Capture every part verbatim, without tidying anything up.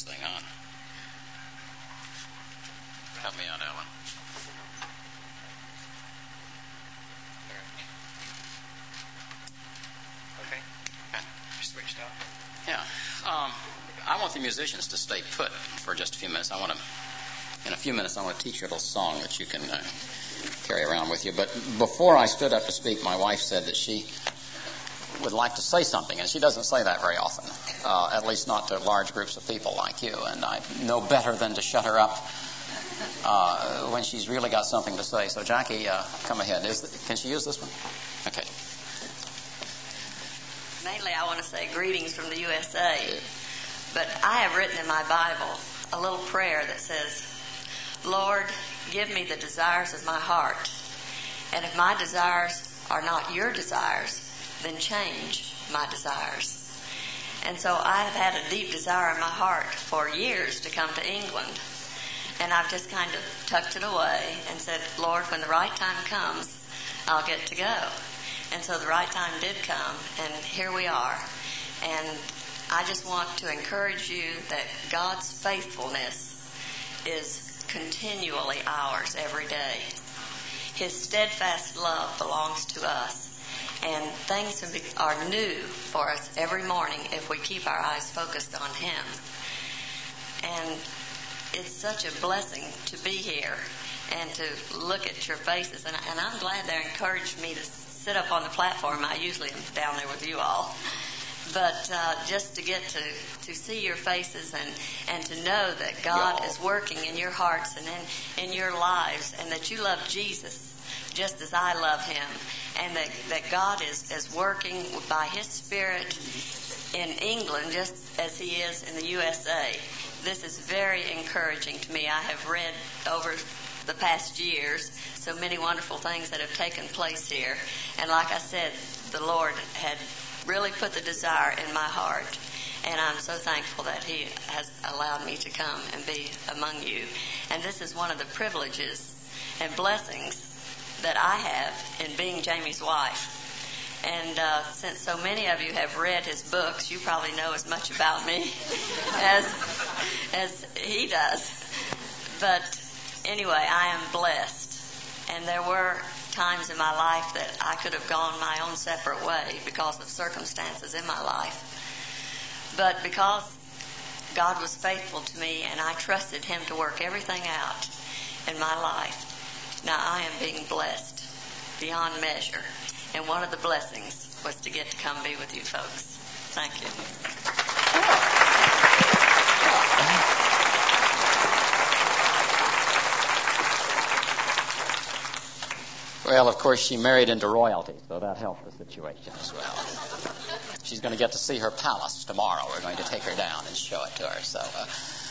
thing on. Help me out, Alan. Okay. Okay. You switched up. Yeah. Um, I want the musicians to stay put for just a few minutes. I want to, in a few minutes, I want to teach you a little song that you can uh, carry around with you. But before I stood up to speak, my wife said that she would like to say something, and she doesn't say that very often, uh, at least not to large groups of people like you, and I know better than to shut her up uh, when she's really got something to say. So, Jackie, uh, come ahead. Is the, can she use this one? Okay. Mainly I want to say greetings from the U S A, but I have written in my Bible a little prayer that says, Lord, give me the desires of my heart, and if my desires are not your desires, then change my desires. And so I have had a deep desire in my heart for years to come to England. And I've just kind of tucked it away and said, Lord, when the right time comes, I'll get to go. And so the right time did come, and here we are. And I just want to encourage you that God's faithfulness is continually ours every day. His steadfast love belongs to us. And things are new for us every morning if we keep our eyes focused on Him. And it's such a blessing to be here and to look at your faces. And, and I'm glad they encouraged me to sit up on the platform. I usually am down there with you all. But uh, just to get to, to see your faces and, and to know that God is working in your hearts and in, in your lives, and that you love Jesus just as I love Him, and that, that God is, is working by His Spirit in England just as He is in the U S A. This is very encouraging to me. I have read over the past years so many wonderful things that have taken place here. And like I said, the Lord had really put the desire in my heart. And I'm so thankful that He has allowed me to come and be among you. And this is one of the privileges and blessings that I have in being Jamie's wife. And uh, since so many of you have read his books, you probably know as much about me as as he does. But anyway, I am blessed. And there were times in my life that I could have gone my own separate way because of circumstances in my life. But because God was faithful to me and I trusted Him to work everything out in my life, now I am being blessed beyond measure. And one of the blessings was to get to come be with you folks. Thank you. Well, of course, she married into royalty, so that helped the situation as well. She's going to get to see her palace tomorrow. We're going to take her down and show it to her. So uh,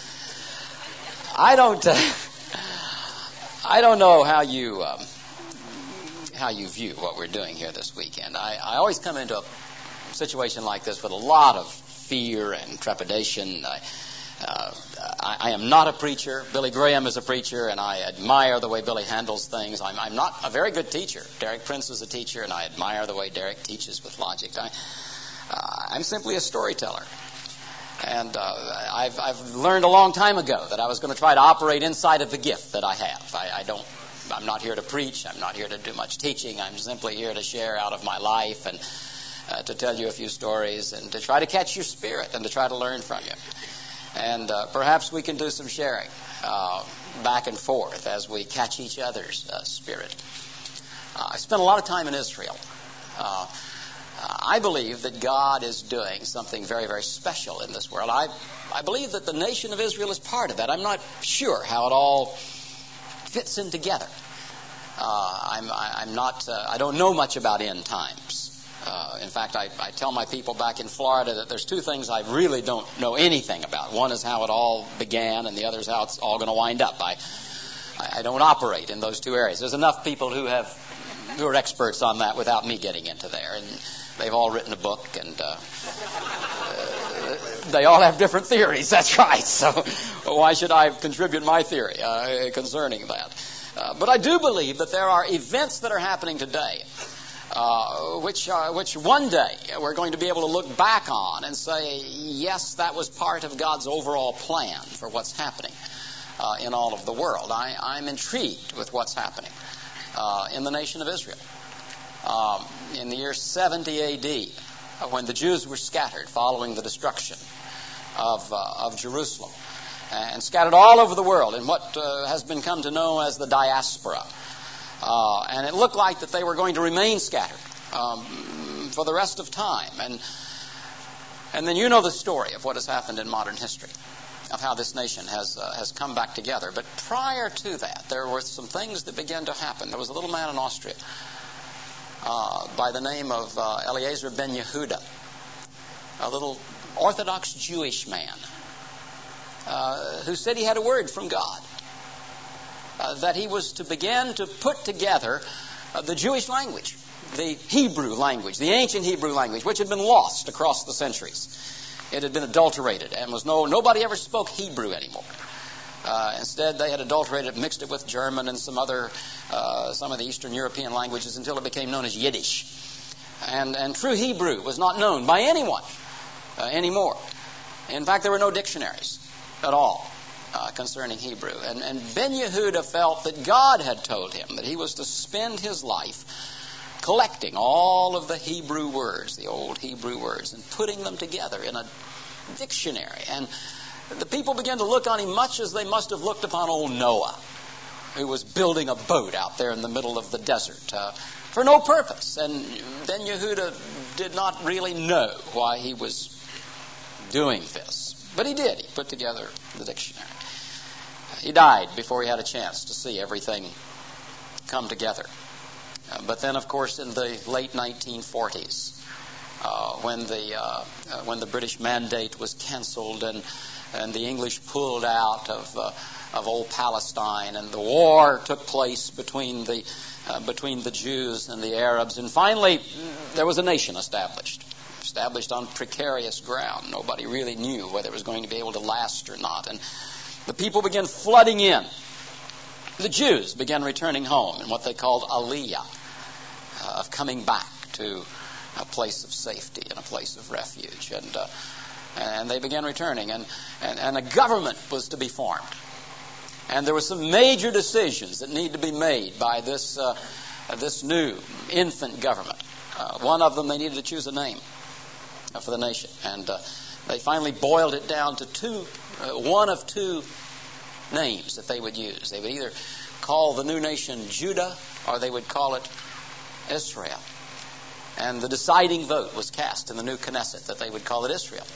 I don't, uh, I don't know how you, um, how you view what we're doing here this weekend. I, I always come into a situation like this with a lot of fear and trepidation. I, Uh, I, I am not a preacher. Billy Graham is a preacher, and I admire the way Billy handles things. I'm, I'm not a very good teacher. Derek Prince is a teacher, and I admire the way Derek teaches with logic. I, uh, I'm simply a storyteller. And uh, I've, I've learned a long time ago that I was going to try to operate inside of the gift that I have. I, I don't, I'm not here to preach. I'm not here to do much teaching. I'm simply here to share out of my life and uh, to tell you a few stories and to try to catch your spirit and to try to learn from you. And uh, perhaps we can do some sharing uh, back and forth as we catch each other's uh, spirit. Uh, I spent a lot of time in Israel. Uh, I believe that God is doing something very, very special in this world. I, I believe that the nation of Israel is part of that. I'm not sure how it all fits in together. Uh, I'm, I'm not. Uh, I don't know much about end times. Uh, in fact, I, I tell my people back in Florida that there's two things I really don't know anything about. One is how it all began, and the other is how it's all going to wind up. I, I don't operate in those two areas. There's enough people who have who are experts on that without me getting into there, and they've all written a book, and uh, uh, they all have different theories. That's right. So why should I contribute my theory uh, concerning that? Uh, but I do believe that there are events that are happening today uh, which, uh, which one day we're going to be able to look back on and say, yes, that was part of God's overall plan for what's happening uh, in all of the world. I, I'm intrigued with what's happening uh, in the nation of Israel. Um, in the year seventy A D, uh, when the Jews were scattered following the destruction of, uh, of Jerusalem, and scattered all over the world in what uh, has been come to know as the diaspora. Uh, and it looked like that they were going to remain scattered um, for the rest of time. And, and then you know the story of what has happened in modern history, of how this nation has uh, has come back together. But prior to that, there were some things that began to happen. There was a little man in Austria uh, by the name of uh, Eliezer ben Yehuda, a little Orthodox Jewish man, uh, who said he had a word from God, uh, that he was to begin to put together uh, the Jewish language, the Hebrew language, the ancient Hebrew language, which had been lost across the centuries. It had been adulterated and was no nobody ever spoke Hebrew anymore. Uh, instead, they had adulterated it, mixed it with German and some other, uh, some of the Eastern European languages until it became known as Yiddish. And, and true Hebrew was not known by anyone uh, anymore. In fact, there were no dictionaries at all uh, concerning Hebrew. And, and Ben Yehuda felt that God had told him that he was to spend his life collecting all of the Hebrew words, the old Hebrew words, and putting them together in a dictionary. And the people began to look on him much as they must have looked upon old Noah, who was building a boat out there in the middle of the desert uh, for no purpose. And Ben Yehuda did not really know why he was doing this. But he did. He put together the dictionary. He died before he had a chance to see everything come together. Uh, but then, of course, in the late nineteen forties, uh, when the uh, uh, when the British mandate was canceled and and the English pulled out of uh, of old Palestine, and the war took place between the uh, between the Jews and the Arabs, and finally there was a nation established, established on precarious ground. Nobody really knew whether it was going to be able to last or not, and the people began flooding in. The Jews began returning home in what they called aliyah, uh, of coming back to a place of safety and a place of refuge. And uh, and they began returning, and, and, and a government was to be formed. And there were some major decisions that need to be made by this uh, this new infant government. Uh, one of them, they needed to choose a name uh, for the nation. And uh, they finally boiled it down to two, uh, one of two names that they would use. They would either call the new nation Judah or they would call it Israel. And the deciding vote was cast in the new Knesset that they would call it Israel.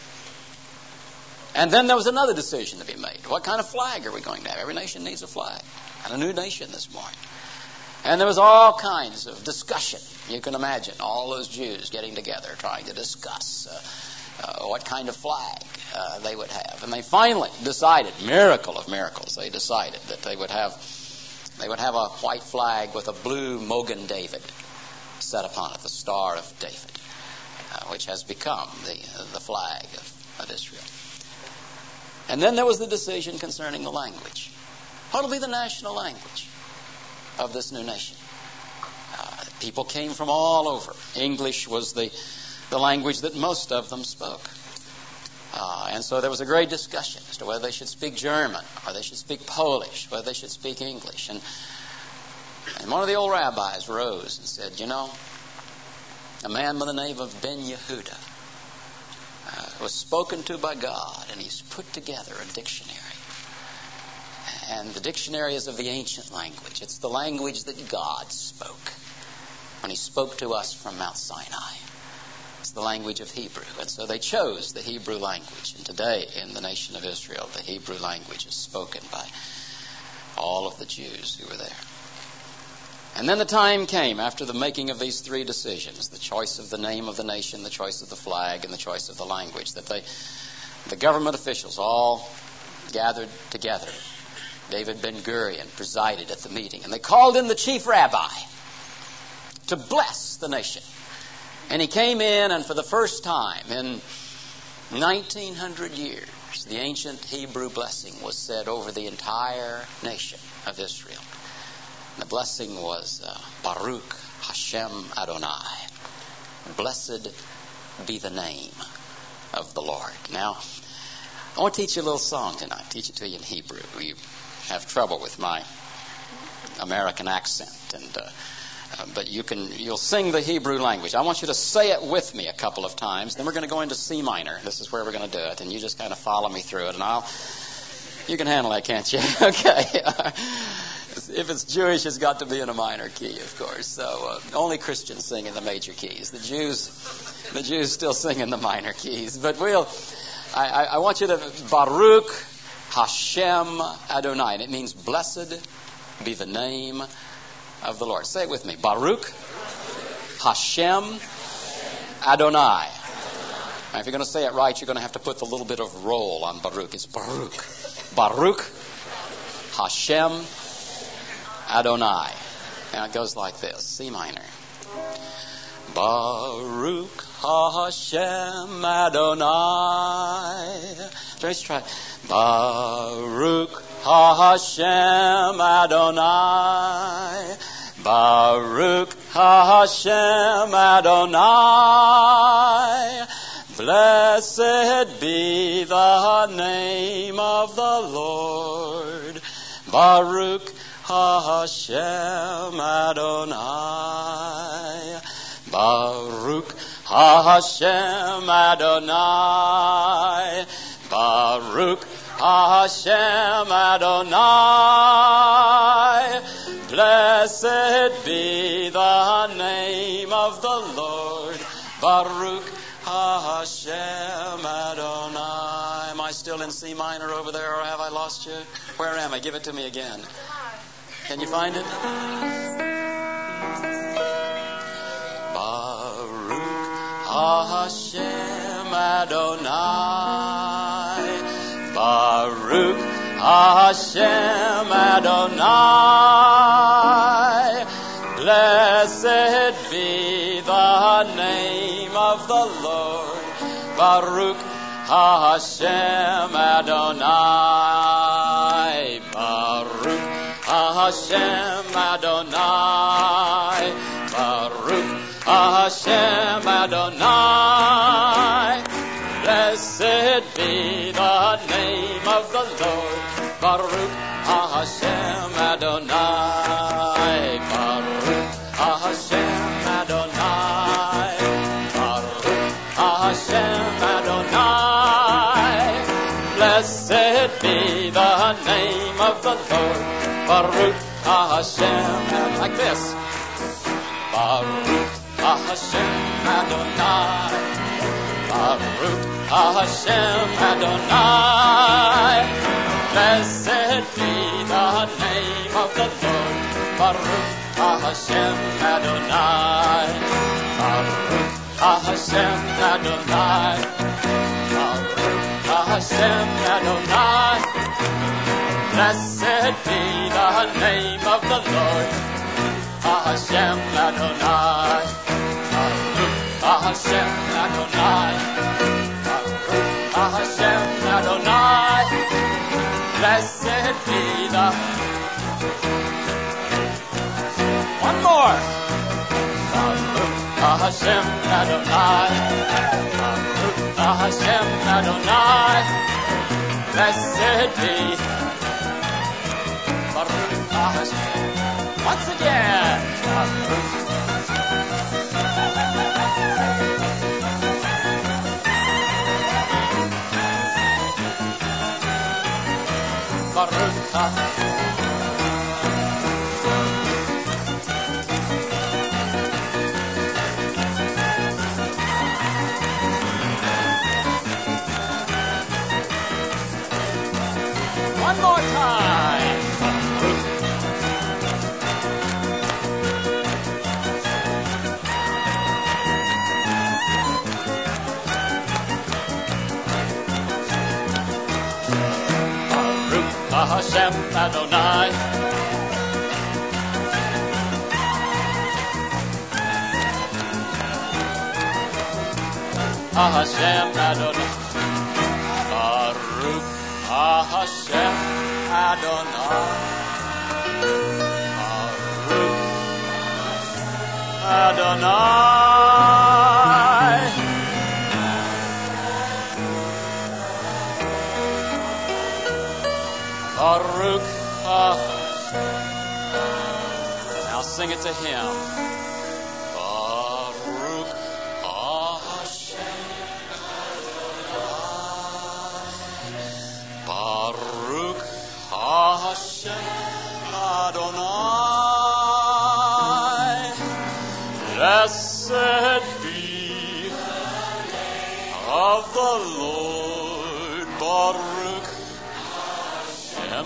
And then there was another decision to be made. What kind of flag are we going to have? Every nation needs a flag. And a new nation this morning. And there was all kinds of discussion. You can imagine all those Jews getting together trying to discuss uh, uh, what kind of flag uh, they would have. And they finally decided, miracle of miracles, they decided that they would have they would have a white flag with a blue Mogen David set upon it, the Star of David, uh, which has become the uh, the flag of, of Israel. And then there was the decision concerning the language. What will be the national language of this new nation? Uh, people came from all over. English was the, the language that most of them spoke. Uh, and so there was a great discussion as to whether they should speak German or they should speak Polish, whether they should speak English. And, and one of the old rabbis rose and said, you know, a man by the name of Ben Yehuda uh, was spoken to by God, and he's put together a dictionary. And the dictionary is of the ancient language. It's the language that God spoke when he spoke to us from Mount Sinai. It's the language of Hebrew. And so they chose the Hebrew language. And today in the nation of Israel, the Hebrew language is spoken by all of the Jews who were there. And then the time came after the making of these three decisions, the choice of the name of the nation, the choice of the flag, and the choice of the language, that they, the government officials all gathered together. David Ben-Gurion presided at the meeting, and they called in the chief rabbi to bless the nation. And he came in, and for the first time in nineteen hundred years, the ancient Hebrew blessing was said over the entire nation of Israel. And the blessing was uh, Baruch Hashem Adonai. Blessed be the name of the Lord. Now, I want to teach you a little song tonight. Teach it to you in Hebrew. You have trouble with my American accent, and uh, uh, but you can you'll sing the Hebrew language. I want you to say it with me a couple of times. Then we're going to go into C minor. This is where we're going to do it, and you just kind of follow me through it, and I'll. You can handle that, can't you? Okay. If it's Jewish, it's got to be in a minor key, of course. So uh, only Christians sing in the major keys. The Jews, the Jews still sing in the minor keys. But we'll. I, I, I want you to Baruch Hashem Adonai, and it means blessed be the name of the Lord. Say it with me. Baruch Hashem Adonai. Now, if you're going to say it right, you're going to have to put the little bit of roll on Baruch. It's Baruch. Baruch Hashem Adonai. Now it goes like this. C minor. Baruch Hashem Adonai. Let's try. Baruch Hashem Adonai. Baruch Hashem Adonai. Blessed be the name of the Lord. Baruch Hashem Adonai. Baruch Hashem Adonai. Baruch Hashem Adonai. Blessed be the name of the Lord. Baruch Hashem Adonai. Am I still in C minor over there, or have I lost you? Where am I? Give it to me again. Can you find it? Baruch Hashem Adonai. Baruch Hashem Adonai. Blessed be the name of the Lord. Baruch Hashem Adonai. Baruch Hashem Adonai. Baruch Hashem Adonai. Blessed be the name of the Lord. Baruch Hashem Adonai. Baruch Hashem Adonai. Baruch Hashem Adonai. Blessed be the name of the Lord. Baruch Hashem. Like this. Baruch Hashem Adonai. Baruch Hashem Adonai. Blessed be the name of the Lord. Baruch Hashem Adonai. Baruch Hashem Adonai. Baruch Hashem Adonai. Blessed be the name of the Lord. Hashem Adonai. Baruch Hashem Adonai. Baruch Hashem Adonai. Blessed be the. One more. Baruch Hashem Adonai. Baruch Hashem Adonai. Blessed be. Baruch Hashem. Once again. Baruch. Baruch One more time. Hashem Adonai. Hashem Adonai. Baruch Hashem Adonai. Baruch Adonai. Baruch Hashem. Now sing it to Him. Baruch Hashem. Baruch Hashem Adonai. Blessed be of the Lord. Baruch Hashem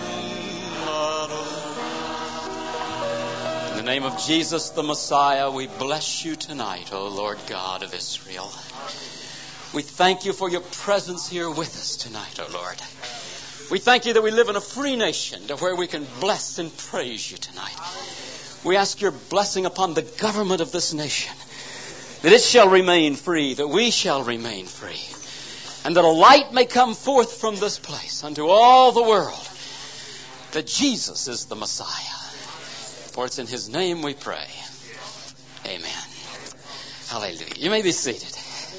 Adonai. In the name of Jesus the Messiah, we bless you tonight, O Lord God of Israel. We thank you for your presence here with us tonight, O Lord. We thank you that we live in a free nation to where we can bless and praise you tonight. We ask your blessing upon the government of this nation, that it shall remain free, that we shall remain free, and that a light may come forth from this place unto all the world, that Jesus is the Messiah. For it's in His name we pray. Amen. Hallelujah. You may be seated.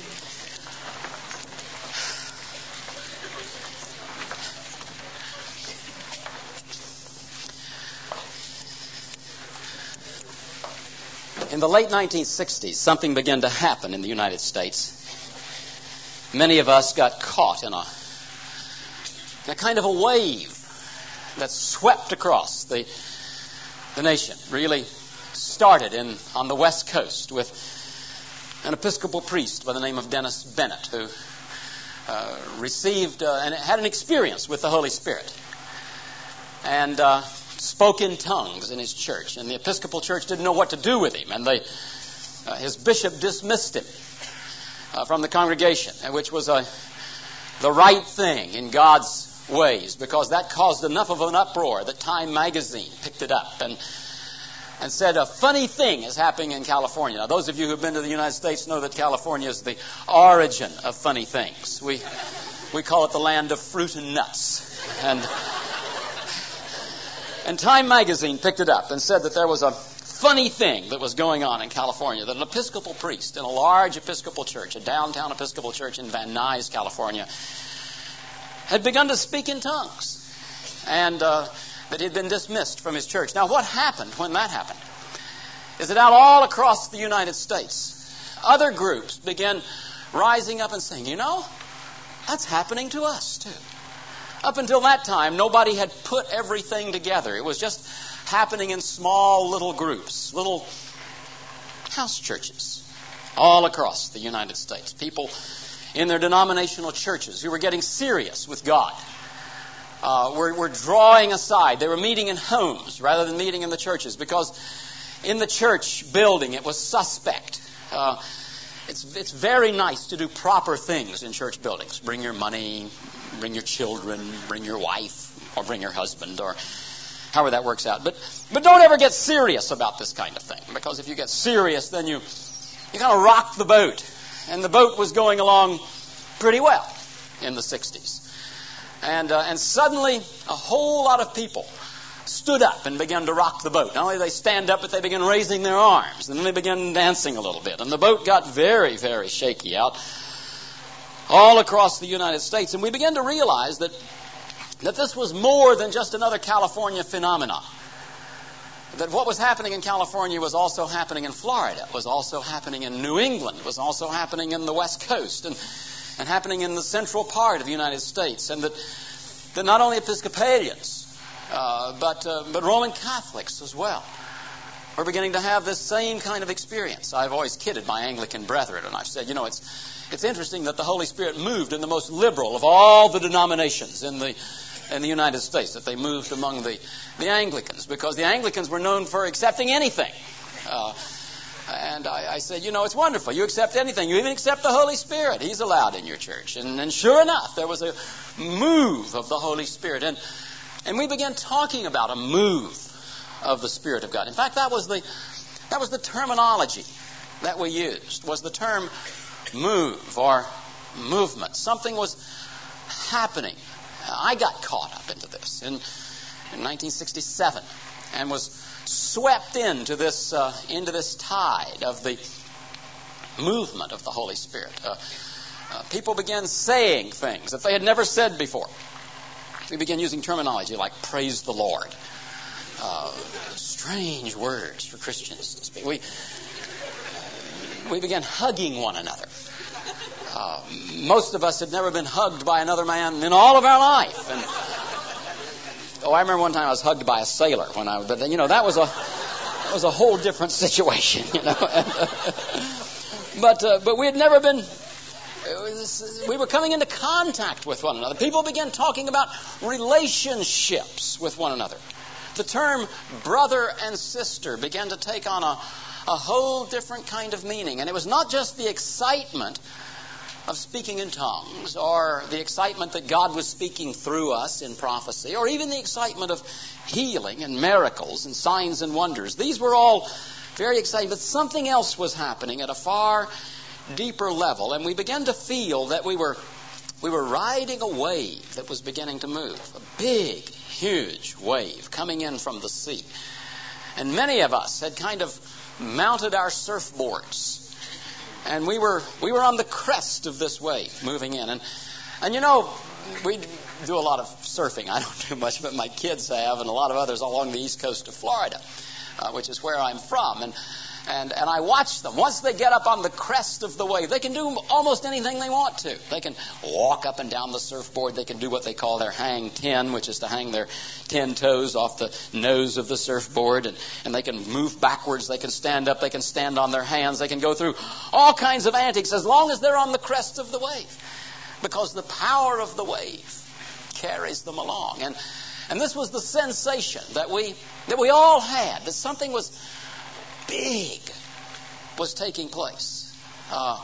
In the late nineteen sixties, something began to happen in the United States. Many of us got caught in a, in a kind of a wave that swept across the, the nation. Really started in on the West Coast with an Episcopal priest by the name of Dennis Bennett, who uh, received uh, and had an experience with the Holy Spirit. And uh, spoke in tongues in his church, and the Episcopal Church didn't know what to do with him, and they, uh, his bishop dismissed him uh, from the congregation, which was a, the right thing in God's ways, because that caused enough of an uproar that Time magazine picked it up and and said a funny thing is happening in California. Now, those of you who have been to the United States know that California is the origin of funny things. We we call it the land of fruit and nuts, and. And Time magazine picked it up and said that there was a funny thing that was going on in California, that an Episcopal priest in a large Episcopal church, a downtown Episcopal church in Van Nuys, California, had begun to speak in tongues, and uh, that he had been dismissed from his church. Now, what happened when that happened is that out all across the United States, other groups began rising up and saying, you know, that's happening to us too. Up until that time, nobody had put everything together. It was just happening in small little groups, little house churches all across the United States. People in their denominational churches who were getting serious with God uh, were, were drawing aside. They were meeting in homes rather than meeting in the churches, because in the church building it was suspect. Uh, it's, it's very nice to do proper things in church buildings. Bring your money, bring your children, bring your wife, or bring your husband, or however that works out. But but don't ever get serious about this kind of thing, because if you get serious, then you you kind of rock the boat. And the boat was going along pretty well in the sixties. And uh, and suddenly a whole lot of people stood up and began to rock the boat. Not only did they stand up, but they began raising their arms. And then they began dancing a little bit. And the boat got very, very shaky out all across the United States. And we began to realize that that this was more than just another California phenomenon. That what was happening in California was also happening in Florida, was also happening in New England, was also happening in the West Coast, and, and happening in the central part of the United States. And that, that not only Episcopalians, uh, but, uh, but Roman Catholics as well were beginning to have this same kind of experience. I've always kidded my Anglican brethren, and I've said, you know, it's it's interesting that the Holy Spirit moved in the most liberal of all the denominations in the in the United States, that they moved among the, the Anglicans, because the Anglicans were known for accepting anything. Uh, and I, I said, you know, it's wonderful. You accept anything. You even accept the Holy Spirit. He's allowed in your church. And, and sure enough, there was a move of the Holy Spirit. And and we began talking about a move of the Spirit of God. In fact, that was the that was the terminology that we used, was the term move or movement. Something was happening. I got caught up into this in, in nineteen sixty-seven and was swept into this uh, into this tide of the movement of the Holy Spirit. Uh, uh, people began saying things that they had never said before. We began using terminology like "praise the Lord." Uh, strange words for Christians to speak. We we began hugging one another. Uh, most of us had never been hugged by another man in all of our life. And oh, I remember one time I was hugged by a sailor when I. But you know that was a that was a whole different situation. You know, and, uh, but uh, but we had never been. It was, we were coming into contact with one another. People began talking about relationships with one another. The term brother and sister began to take on a, a whole different kind of meaning. And it was not just the excitement of speaking in tongues or the excitement that God was speaking through us in prophecy or even the excitement of healing and miracles and signs and wonders. These were all very exciting, but something else was happening at a far deeper level. And we began to feel that we were we were riding a wave that was beginning to move. A big, huge wave coming in from the sea. And many of us had kind of mounted our surfboards. And we were we were on the crest of this wave moving in. And and you know, we do a lot of surfing. I don't do much, but my kids have, and a lot of others along the east coast of Florida, uh, which is where I'm from. And And and I watch them. Once they get up on the crest of the wave, they can do almost anything they want to. They can walk up and down the surfboard. They can do what they call their hang ten, which is to hang their ten toes off the nose of the surfboard. And, and they can move backwards. They can stand up. They can stand on their hands. They can go through all kinds of antics as long as they're on the crest of the wave. Because the power of the wave carries them along. And and this was the sensation that we that we all had, that something was big was taking place. Uh,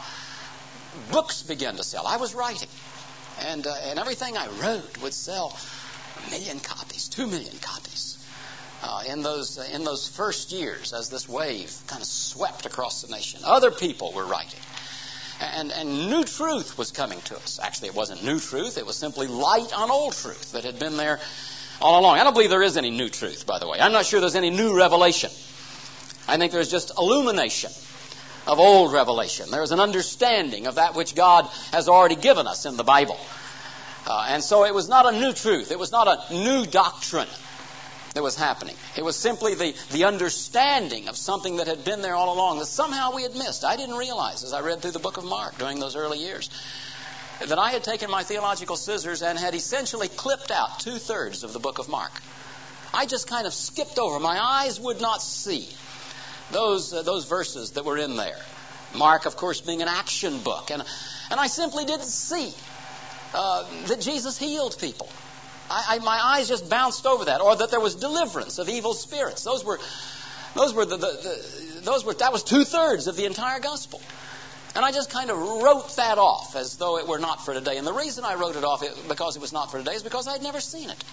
books began to sell. I was writing, and uh, and everything I wrote would sell a million copies, two million copies uh, in those uh, in those first years as this wave kind of swept across the nation. Other people were writing, and and new truth was coming to us. Actually, it wasn't new truth; it was simply light on old truth that had been there all along. I don't believe there is any new truth, by the way. I'm not sure there's any new revelation. I think there's just illumination of old revelation. There's an understanding of that which God has already given us in the Bible. Uh, and so it was not a new truth. It was not a new doctrine that was happening. It was simply the, the understanding of something that had been there all along that somehow we had missed. I didn't realize as I read through the book of Mark during those early years that I had taken my theological scissors and had essentially clipped out two-thirds of the book of Mark. I just kind of skipped over. My eyes would not see Those uh, those verses that were in there. Mark, of course, being an action book. And and I simply didn't see uh, that Jesus healed people. I, I, my eyes just bounced over that. Or that there was deliverance of evil spirits. Those were, those were, the, the, the, those were that was two-thirds of the entire gospel. And I just kind of wrote that off as though it were not for today. And the reason I wrote it off because it was not for today is because I had never seen it.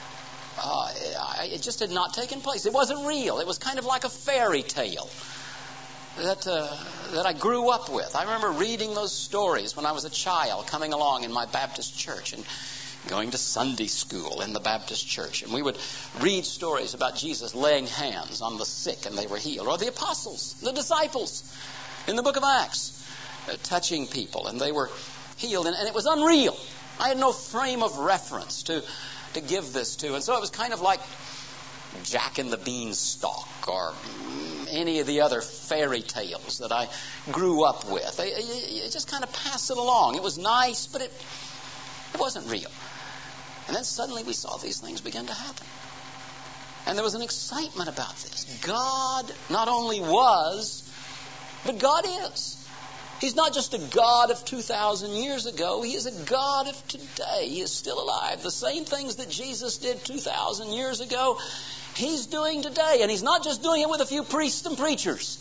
Uh, it just had not taken place. It wasn't real. It was kind of like a fairy tale that uh, that I grew up with. I remember reading those stories when I was a child, coming along in my Baptist church and going to Sunday school in the Baptist church. And we would read stories about Jesus laying hands on the sick and they were healed. Or the apostles, the disciples in the book of Acts, uh, touching people and they were healed. And, and it was unreal. I had no frame of reference to... to give this to. And so it was kind of like Jack and the Beanstalk or any of the other fairy tales that I grew up with. You just kind of pass it along. It was nice, but it, it wasn't real. And then suddenly we saw these things begin to happen. And there was an excitement about this. God not only was, but God is. He's not just a God of two thousand years ago. He is a God of today. He is still alive. The same things that Jesus did two thousand years ago, He's doing today. And He's not just doing it with a few priests and preachers.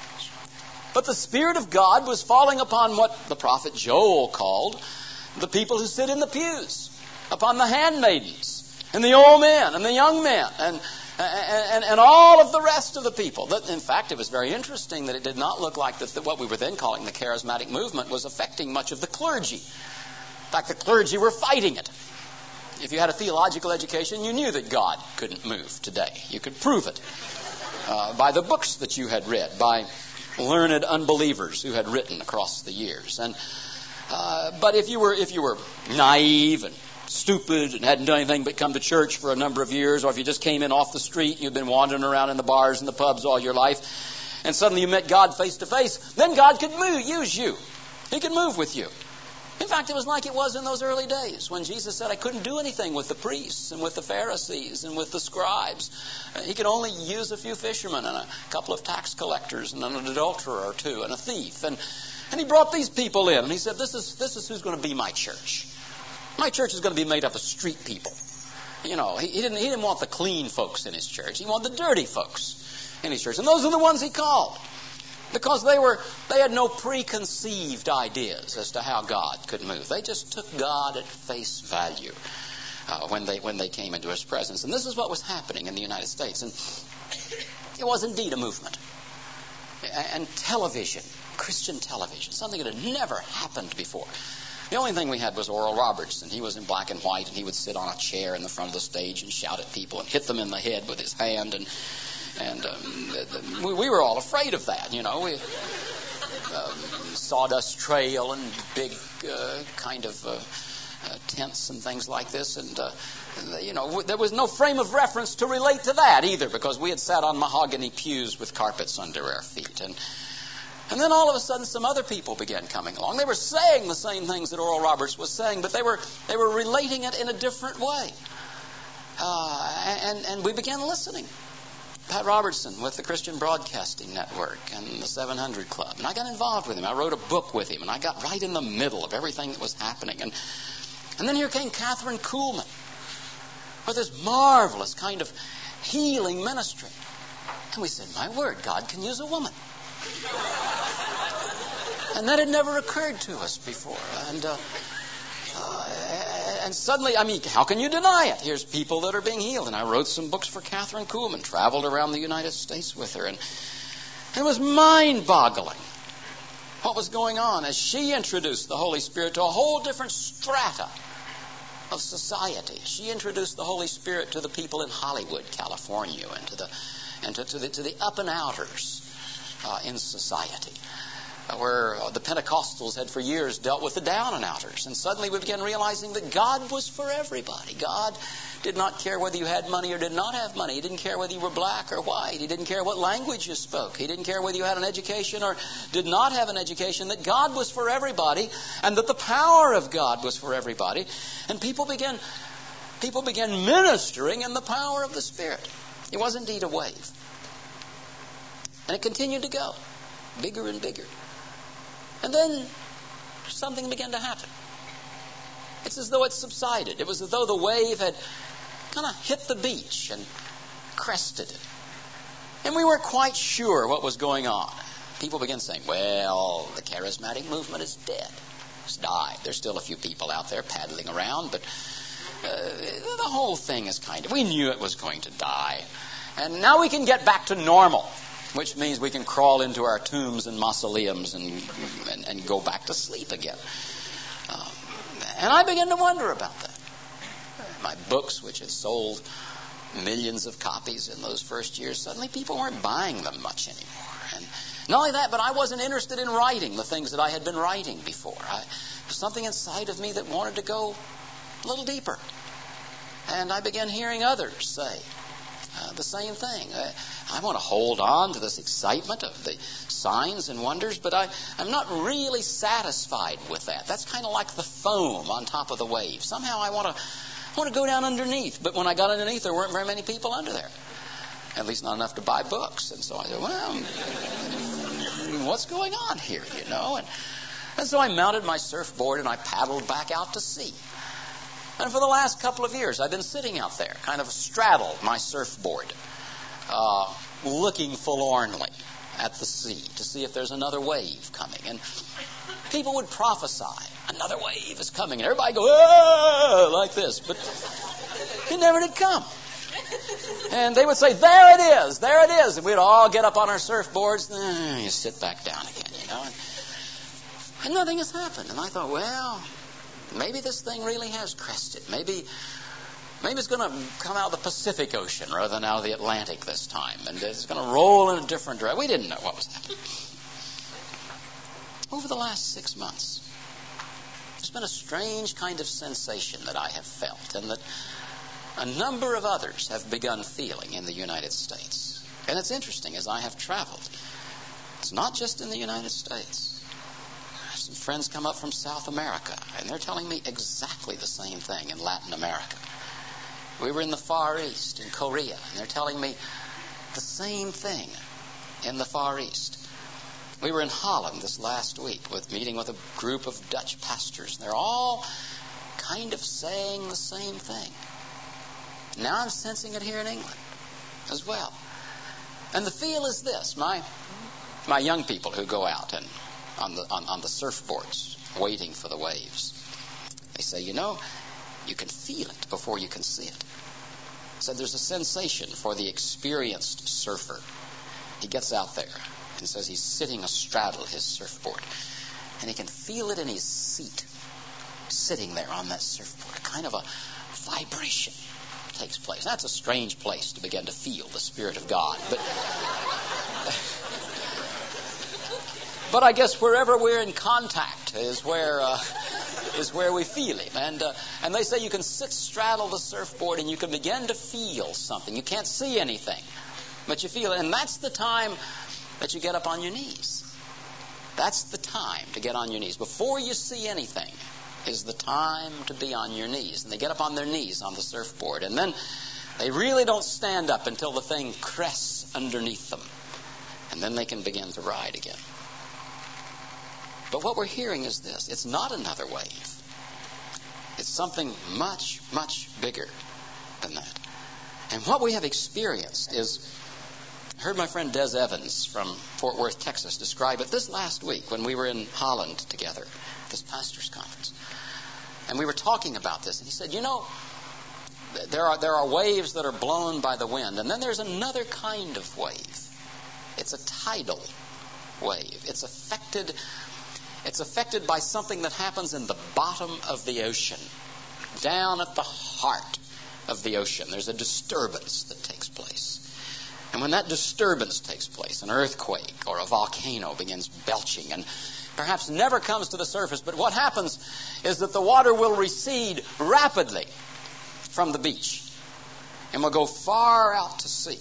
But the Spirit of God was falling upon what the prophet Joel called the people who sit in the pews, upon the handmaidens, and the old men, and the young men, and And, and, and all of the rest of the people. In fact, it was very interesting that it did not look like that what we were then calling the charismatic movement was affecting much of the clergy. In fact, the clergy were fighting it. If you had a theological education, you knew that God couldn't move today. You could prove it. uh, by the books that you had read, by learned unbelievers who had written across the years. And uh, but if you were if you were naive and stupid and hadn't done anything but come to church for a number of years, or if you just came in off the street and you'd been wandering around in the bars and the pubs all your life, and suddenly you met God face to face, then God could move, use you. He could move with you. In fact, it was like it was in those early days when Jesus said, I couldn't do anything with the priests and with the Pharisees and with the scribes. He could only use a few fishermen and a couple of tax collectors and an adulterer or two and a thief. And, and he brought these people in, and he said, this is, this is who's going to be my church. My church is going to be made up of street people. You know, he, he didn't he didn't want the clean folks in his church. He wanted the dirty folks in his church. And those are the ones he called. Because they were they had no preconceived ideas as to how God could move. They just took God at face value uh, when they when they came into his presence. And this is what was happening in the United States. And it was indeed a movement. And television, Christian television, something that had never happened before. The only thing we had was Oral Roberts, and he was in black and white, and he would sit on a chair in the front of the stage and shout at people and hit them in the head with his hand, and and um, the, the, we, we were all afraid of that, you know. We um, Sawdust Trail and big uh, kind of uh, uh, tents and things like this, and uh, you know, there was no frame of reference to relate to that either, because we had sat on mahogany pews with carpets under our feet, and. And then all of a sudden some other people began coming along. They were saying the same things that Oral Roberts was saying, but they were they were relating it in a different way. Uh, and, and we began listening. Pat Robertson with the Christian Broadcasting Network and the seven hundred Club. And I got involved with him. I wrote a book with him, and I got right in the middle of everything that was happening. And, and then here came Catherine Kuhlman with this marvelous kind of healing ministry. And we said, my word, God can use a woman. And that had never occurred to us before. And uh, uh, and suddenly, I mean, how can you deny it? Here's people that are being healed. And I wrote some books for Catherine Kuhlman, traveled around the United States with her. And it was mind-boggling what was going on as she introduced the Holy Spirit to a whole different strata of society. She introduced the Holy Spirit to the people in Hollywood, California, and to the and to, to the to the up and outers uh, in society. Where the Pentecostals had for years dealt with the down and outers. And suddenly we began realizing that God was for everybody. God did not care whether you had money or did not have money. He didn't care whether you were black or white. He didn't care what language you spoke. He didn't care whether you had an education or did not have an education. That God was for everybody, and that the power of God was for everybody. And people began, people began ministering in the power of the Spirit. It was indeed a wave. And it continued to go, bigger and bigger. And then something began to happen. It's as though it subsided. It was as though the wave had kind of hit the beach and crested it. And we weren't quite sure what was going on. People began saying, well, the charismatic movement is dead. It's died. There's still a few people out there paddling around, but uh, the whole thing is kind of, we knew it was going to die. And now we can get back to normal, which means we can crawl into our tombs and mausoleums and and, and go back to sleep again. Um, and I began to wonder about that. My books, which had sold millions of copies in those first years, suddenly people weren't buying them much anymore. And not only that, but I wasn't interested in writing the things that I had been writing before. I, there was something inside of me that wanted to go a little deeper. And I began hearing others say, Uh, the same thing. Uh, I want to hold on to this excitement of the signs and wonders, but I, I'm not really satisfied with that. That's kind of like the foam on top of the wave. Somehow I want to I want to go down underneath, but when I got underneath, there weren't very many people under there. At least not enough to buy books. And so I said, well, what's going on here, you know? And, and so I mounted my surfboard and I paddled back out to sea. And for the last couple of years, I've been sitting out there, kind of straddled my surfboard, uh, looking forlornly at the sea to see if there's another wave coming. And people would prophesy, another wave is coming. And everybody go, ah, like this. But it never did come. And they would say, there it is, there it is. And we'd all get up on our surfboards, and you sit back down again, you know. And, and nothing has happened. And I thought, well, maybe this thing really has crested. Maybe Maybe it's going to come out of the Pacific Ocean rather than out of the Atlantic this time. And it's going to roll in a different direction. We didn't know what was happening. Over the last six months, there's been a strange kind of sensation that I have felt, and that a number of others have begun feeling in the United States. And it's interesting, as I have traveled, it's not just in the United States. Some friends come up from South America, and they're telling me exactly the same thing in Latin America. We were in the Far East, in Korea, and they're telling me the same thing in the Far East. We were in Holland this last week with meeting with a group of Dutch pastors. They're all kind of saying the same thing. Now I'm sensing it here in England as well. And the feel is this. My my young people who go out and on the on, on the surfboards waiting for the waves, they say, you know, you can feel it before you can see it. So there's a sensation for the experienced surfer. He gets out there and says he's sitting astraddle his surfboard, and he can feel it in his seat, sitting there on that surfboard. Kind of a vibration takes place. That's a strange place to begin to feel the Spirit of God. But but I guess wherever we're in contact is where uh, is where we feel Him. And uh, and they say you can sit straddle the surfboard and you can begin to feel something. You can't see anything, but you feel it. And that's the time that you get up on your knees. That's the time to get on your knees. Before you see anything is the time to be on your knees. And they get up on their knees on the surfboard. And then they really don't stand up until the thing crests underneath them. And then they can begin to ride again. But what we're hearing is this. It's not another wave. It's something much, much bigger than that. And what we have experienced is, I heard my friend Des Evans from Fort Worth, Texas, describe it this last week when we were in Holland together, this pastor's conference. And we were talking about this. And he said, you know, there are there are waves that are blown by the wind. And then there's another kind of wave. It's a tidal wave. It's affected... It's affected by something that happens in the bottom of the ocean, down at the heart of the ocean. There's a disturbance that takes place. And when that disturbance takes place, an earthquake or a volcano begins belching and perhaps never comes to the surface, but what happens is that the water will recede rapidly from the beach and will go far out to sea,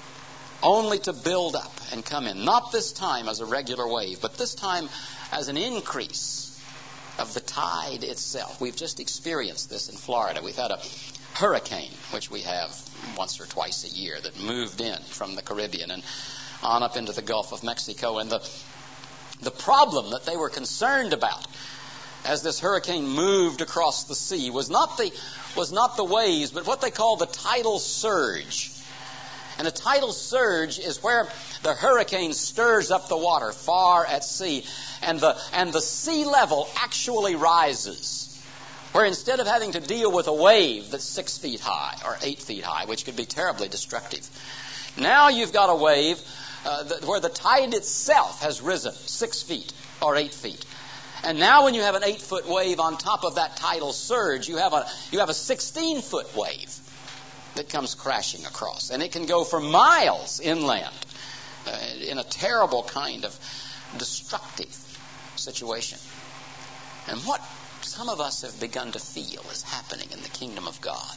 only to build up and come in. Not this time as a regular wave, but this time as an increase of the tide itself. We've just experienced this in Florida. We've had a hurricane, which we have once or twice a year, that moved in from the Caribbean and on up into the Gulf of Mexico. And the the problem that they were concerned about as this hurricane moved across the sea was not the was not the waves, but what they call the tidal surge. And a tidal surge is where the hurricane stirs up the water far at sea, and the and the sea level actually rises. Where instead of having to deal with a wave that's six feet high or eight feet high, which could be terribly destructive, now you've got a wave uh, that, where the tide itself has risen six feet or eight feet. And now when you have an eight-foot wave on top of that tidal surge, you have a you have a sixteen-foot wave that comes crashing across. And it can go for miles inland uh, in a terrible kind of destructive situation. And what some of us have begun to feel is happening in the kingdom of God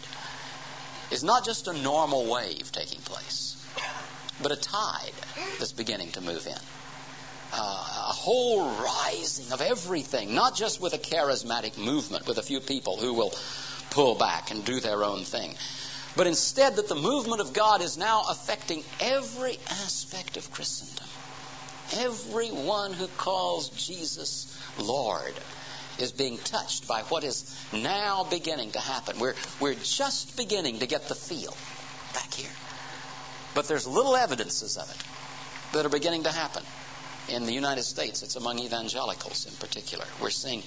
is not just a normal wave taking place, but a tide that's beginning to move in. Uh, a whole rising of everything, not just with a charismatic movement with a few people who will pull back and do their own thing, but instead that the movement of God is now affecting every aspect of Christendom. Everyone who calls Jesus Lord is being touched by what is now beginning to happen. We're, we're just beginning to get the feel back here. But there's little evidences of it that are beginning to happen. In the United States, it's among evangelicals in particular. We're seeing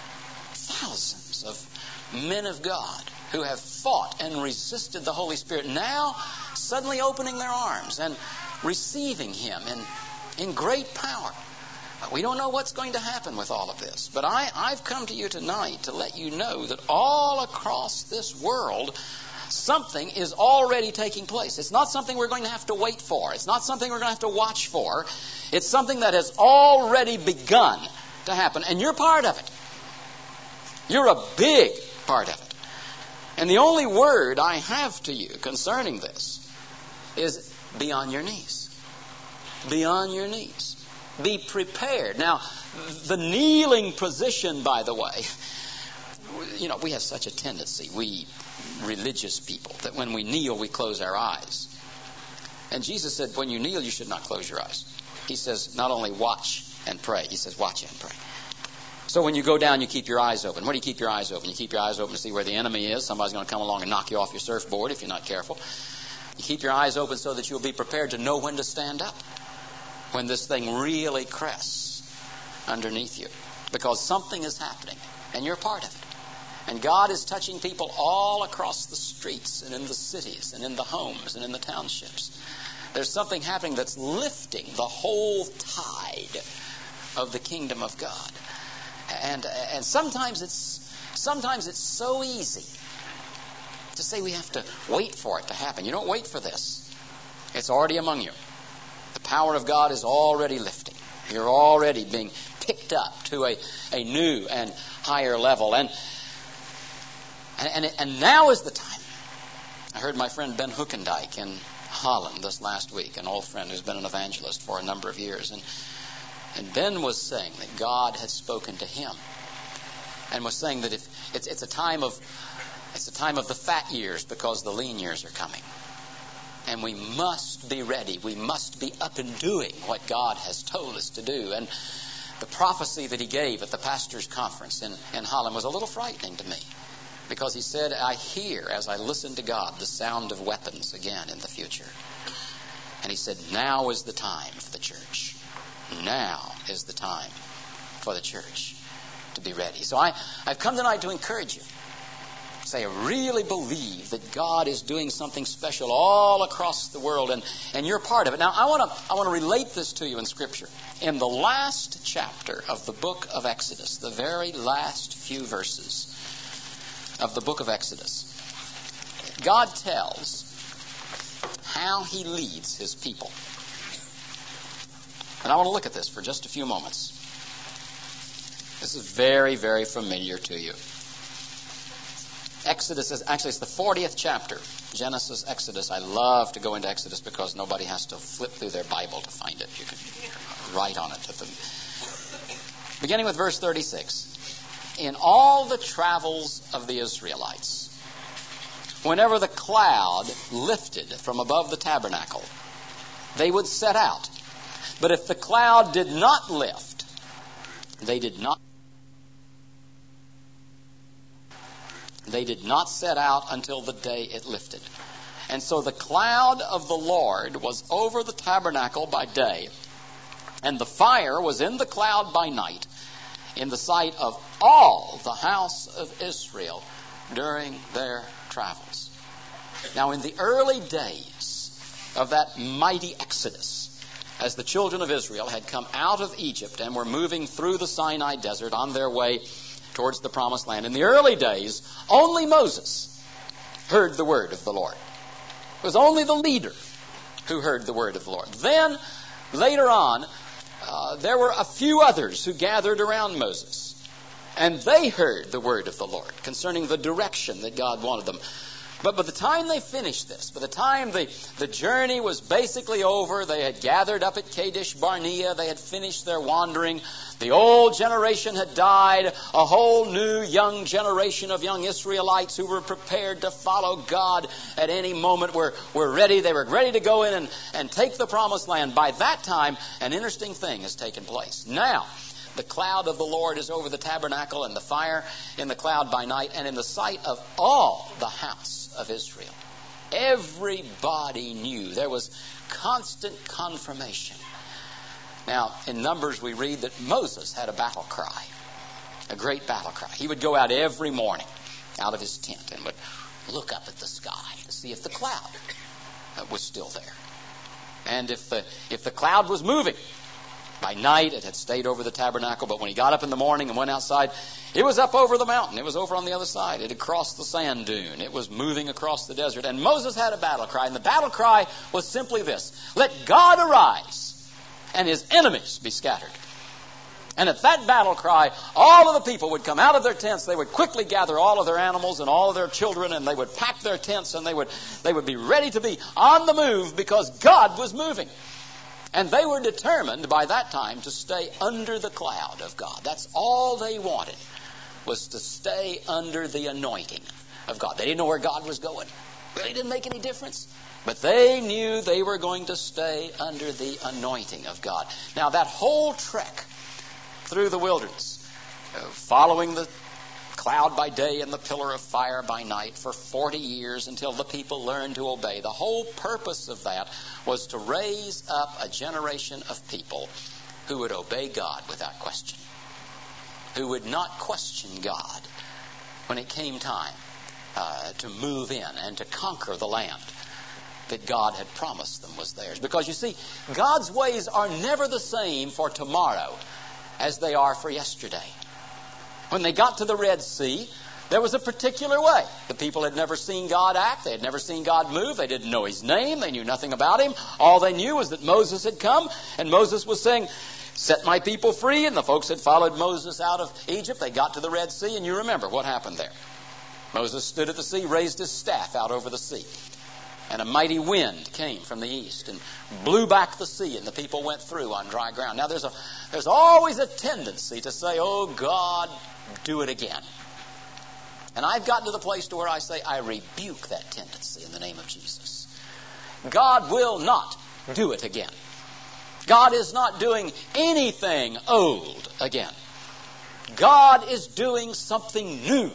thousands of men of God who have fought and resisted the Holy Spirit now suddenly opening their arms and receiving Him in, in great power. We don't know what's going to happen with all of this, but I, I've come to you tonight to let you know that all across this world, something is already taking place. It's not something we're going to have to wait for. It's not something we're going to have to watch for. It's something that has already begun to happen, and you're part of it. You're a big part of it. And the only word I have to you concerning this is be on your knees. Be on your knees. Be prepared. Now, the kneeling position, by the way, you know, we have such a tendency, we religious people, that when we kneel, we close our eyes. And Jesus said, when you kneel, you should not close your eyes. He says, not only watch and pray, he says, watch and pray. So when you go down, you keep your eyes open. What do you keep your eyes open? You keep your eyes open to see where the enemy is. Somebody's going to come along and knock you off your surfboard if you're not careful. You keep your eyes open so that you'll be prepared to know when to stand up, when this thing really crests underneath you. Because something is happening, and you're part of it. And God is touching people all across the streets and in the cities and in the homes and in the townships. There's something happening that's lifting the whole tide of the kingdom of God. And and sometimes it's sometimes it's so easy to say we have to wait for it to happen. You don't wait for this. It's already among you. The power of God is already lifting. You're already being picked up to a, a new and higher level. And and, and and now is the time. I heard my friend Ben Hoekendijk in Holland this last week, an old friend who's been an evangelist for a number of years. And And Ben was saying that God had spoken to him, and was saying that if it's, it's a time of it's a time of the fat years because the lean years are coming, and we must be ready. We must be up and doing what God has told us to do. And the prophecy that he gave at the pastors' conference in, in Holland was a little frightening to me, because he said, "I hear as I listen to God the sound of weapons again in the future." And he said, "Now is the time for the church. Now is the time for the church to be ready." So I, I've come tonight to encourage you. Say, I really believe that God is doing something special all across the world, and, and you're part of it. Now, I want to I want to relate this to you in Scripture. In the last chapter of the book of Exodus, the very last few verses of the book of Exodus, God tells how he leads his people. And I want to look at this for just a few moments. This is very, very familiar to you. Exodus is actually it's the fortieth chapter. Genesis, Exodus. I love to go into Exodus because nobody has to flip through their Bible to find it. You can write on it. To them. Beginning with verse thirty-six. In all the travels of the Israelites, whenever the cloud lifted from above the tabernacle, they would set out. But if the cloud did not lift, they did not they did not set out until the day it lifted. And so the cloud of the Lord was over the tabernacle by day, and the fire was in the cloud by night, in the sight of all the house of Israel during their travels. Now, in the early days of that mighty Exodus, as the children of Israel had come out of Egypt and were moving through the Sinai desert on their way towards the Promised Land, in the early days, only Moses heard the word of the Lord. It was only the leader who heard the word of the Lord. Then, later on, uh, there were a few others who gathered around Moses, and they heard the word of the Lord concerning the direction that God wanted them. But by the time they finished this, by the time the, the journey was basically over, they had gathered up at Kadesh Barnea, they had finished their wandering, the old generation had died, a whole new young generation of young Israelites who were prepared to follow God at any moment were, were ready. They were ready to go in and, and take the Promised Land. By that time, an interesting thing has taken place. Now, the cloud of the Lord is over the tabernacle, and the fire in the cloud by night, and in the sight of all the house of Israel. Everybody knew. There was constant confirmation. Now, in Numbers we read that Moses had a battle cry, a great battle cry. He would go out every morning out of his tent and would look up at the sky to see if the cloud was still there. And if the, if the cloud was moving, By night, it had stayed over the tabernacle, but when he got up in the morning and went outside, it was up over the mountain. It was over on the other side. It had crossed the sand dune. It was moving across the desert. And Moses had a battle cry, and the battle cry was simply this: let God arise and his enemies be scattered. And at that battle cry, all of the people would come out of their tents. They would quickly gather all of their animals and all of their children, and they would pack their tents, and they would they would be ready to be on the move because God was moving. And they were determined by that time to stay under the cloud of God. That's all they wanted, was to stay under the anointing of God. They didn't know where God was going. Really didn't make any difference. But they knew they were going to stay under the anointing of God. Now, that whole trek through the wilderness, uh, following the cloud by day and the pillar of fire by night for forty years until the people learned to obey. The whole purpose of that was to raise up a generation of people who would obey God without question, who would not question God when it came time uh, to move in and to conquer the land that God had promised them was theirs. Because you see, God's ways are never the same for tomorrow as they are for yesterday. When they got to the Red Sea, there was a particular way. The people had never seen God act. They had never seen God move. They didn't know his name. They knew nothing about him. All they knew was that Moses had come, and Moses was saying, set my people free. And the folks had followed Moses out of Egypt. They got to the Red Sea, and you remember what happened there. Moses stood at the sea, raised his staff out over the sea. And a mighty wind came from the east and blew back the sea, and the people went through on dry ground. Now, there's a there's always a tendency to say, oh, God, do it again. And I've gotten to the place to where I say, I rebuke that tendency in the name of Jesus. God will not do it again. God is not doing anything old again. God is doing something new.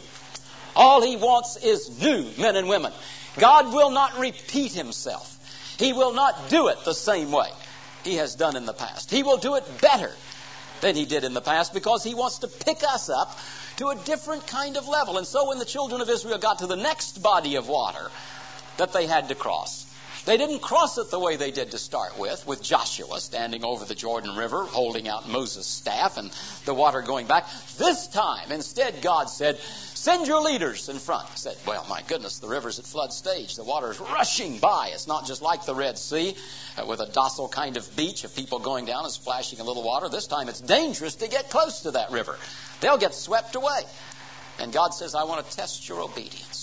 All he wants is new men and women. God will not repeat himself. He will not do it the same way he has done in the past. He will do it better than he did in the past because he wants to pick us up to a different kind of level. And so when the children of Israel got to the next body of water that they had to cross, they didn't cross it the way they did to start with, with Joshua standing over the Jordan River, holding out Moses' staff and the water going back. This time, instead, God said, send your leaders in front. He said, well, my goodness, the river's at flood stage. The water is rushing by. It's not just like the Red Sea uh, with a docile kind of beach of people going down and splashing a little water. This time it's dangerous to get close to that river. They'll get swept away. And God says, I want to test your obedience.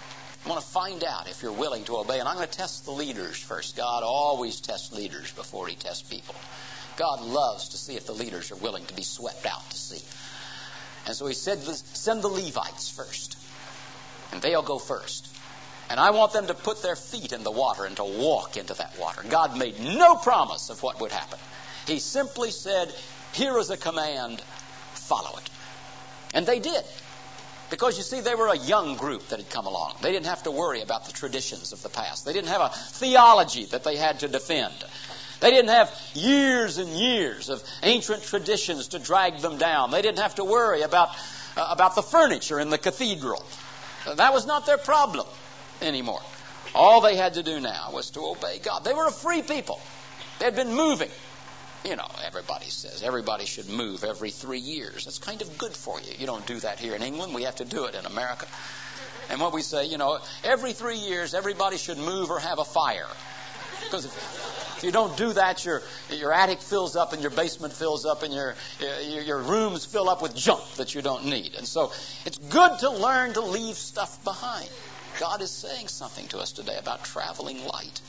I want to find out if you're willing to obey. And I'm going to test the leaders first. God always tests leaders before he tests people. God loves to see if the leaders are willing to be swept out to sea. And so he said, send the Levites first. And they'll go first. And I want them to put their feet in the water and to walk into that water. God made no promise of what would happen. He simply said, here is a command, follow it. And they did. Because, you see, they were a young group that had come along. They didn't have to worry about the traditions of the past. They didn't have a theology that they had to defend. They didn't have years and years of ancient traditions to drag them down. They didn't have to worry about, uh, about the furniture in the cathedral. Uh, that was not their problem anymore. All they had to do now was to obey God. They were a free people. They had been moving. You know, everybody says everybody should move every three years. That's kind of good for you. You don't do that here in England. We have to do it in America. And what we say, you know, every three years everybody should move or have a fire. Because if, if you don't do that, your your attic fills up and your basement fills up and your, your your rooms fill up with junk that you don't need. And so it's good to learn to leave stuff behind. God is saying something to us today about traveling light.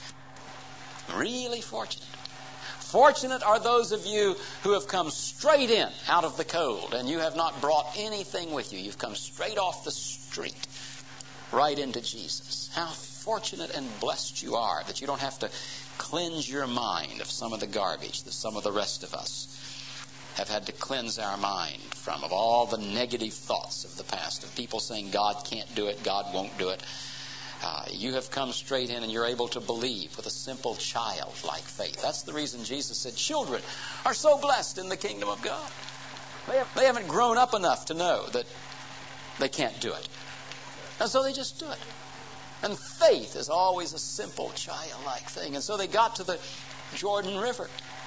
Really fortunate. Fortunate are those of you who have come straight in out of the cold and you have not brought anything with you. You've come straight off the street right into Jesus. How fortunate and blessed you are that you don't have to cleanse your mind of some of the garbage that some of the rest of us have had to cleanse our mind from, of all the negative thoughts of the past, of people saying God can't do it, God won't do it. Uh, you have come straight in and you're able to believe with a simple childlike faith. That's the reason Jesus said children are so blessed in the kingdom of God. They, have, they haven't grown up enough to know that they can't do it. And so they just do it. And faith is always a simple childlike thing. And so they got to the Jordan River.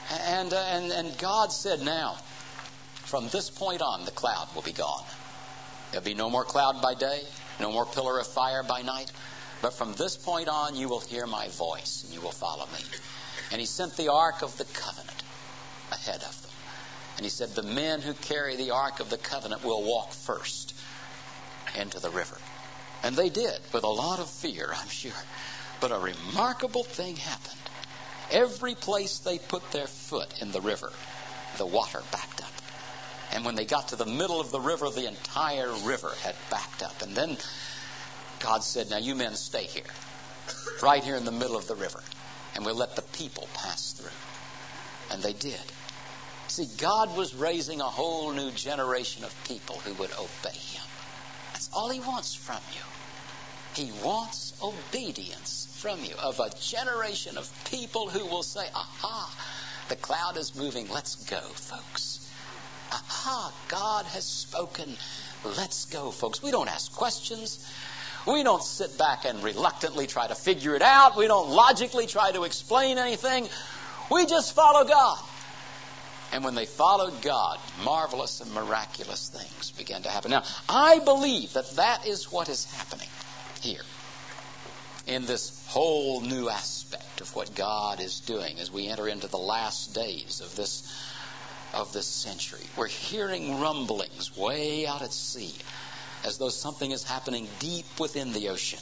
And, uh, and, and God said, now, from this point on, the cloud will be gone. There'll be no more cloud by day, no more pillar of fire by night. But from this point on, you will hear my voice and you will follow me. And he sent the Ark of the Covenant ahead of them. And he said, the men who carry the Ark of the Covenant will walk first into the river. And they did, with a lot of fear, I'm sure. But a remarkable thing happened. Every place they put their foot in the river, the water backed up. And when they got to the middle of the river, the entire river had backed up. And then God said, now you men stay here, right here in the middle of the river, and we'll let the people pass through. And they did. See, God was raising a whole new generation of people who would obey him. That's all he wants from you. He wants obedience from you, of a generation of people who will say, aha, the cloud is moving, let's go, folks. Aha, God has spoken, let's go, folks. We don't ask questions. We don't sit back and reluctantly try to figure it out. We don't logically try to explain anything. We just follow God. And when they followed God, marvelous and miraculous things began to happen. Now, I believe that that is what is happening here in this whole new aspect of what God is doing as we enter into the last days of this, of this century. We're hearing rumblings way out at sea, as though something is happening deep within the ocean,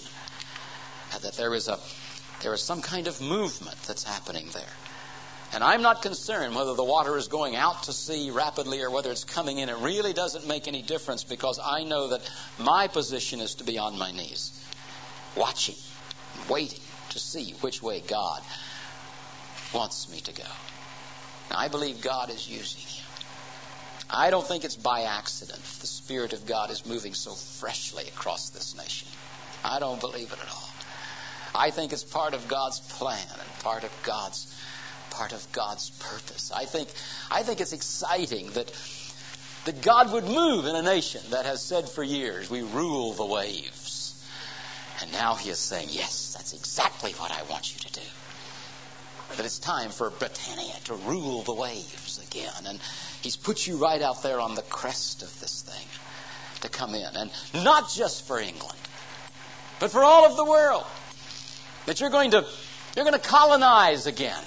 and that there is a there is some kind of movement that's happening there. And I'm not concerned whether the water is going out to sea rapidly or whether it's coming in. It really doesn't make any difference, because I know that my position is to be on my knees, watching, waiting to see which way God wants me to go. Now, I believe God is using him. I don't think it's by accident the Spirit of God is moving so freshly across this nation. I don't believe it at all. I think it's part of God's plan and part of God's part of God's purpose. I think I think it's exciting that that God would move in a nation that has said for years, we rule the waves. And now he is saying, yes, that's exactly what I want you to do. That it's time for Britannia to rule the waves again. And he's put you right out there on the crest of this thing to come in. And not just for England, but for all of the world. That you're going to you're going to colonize again.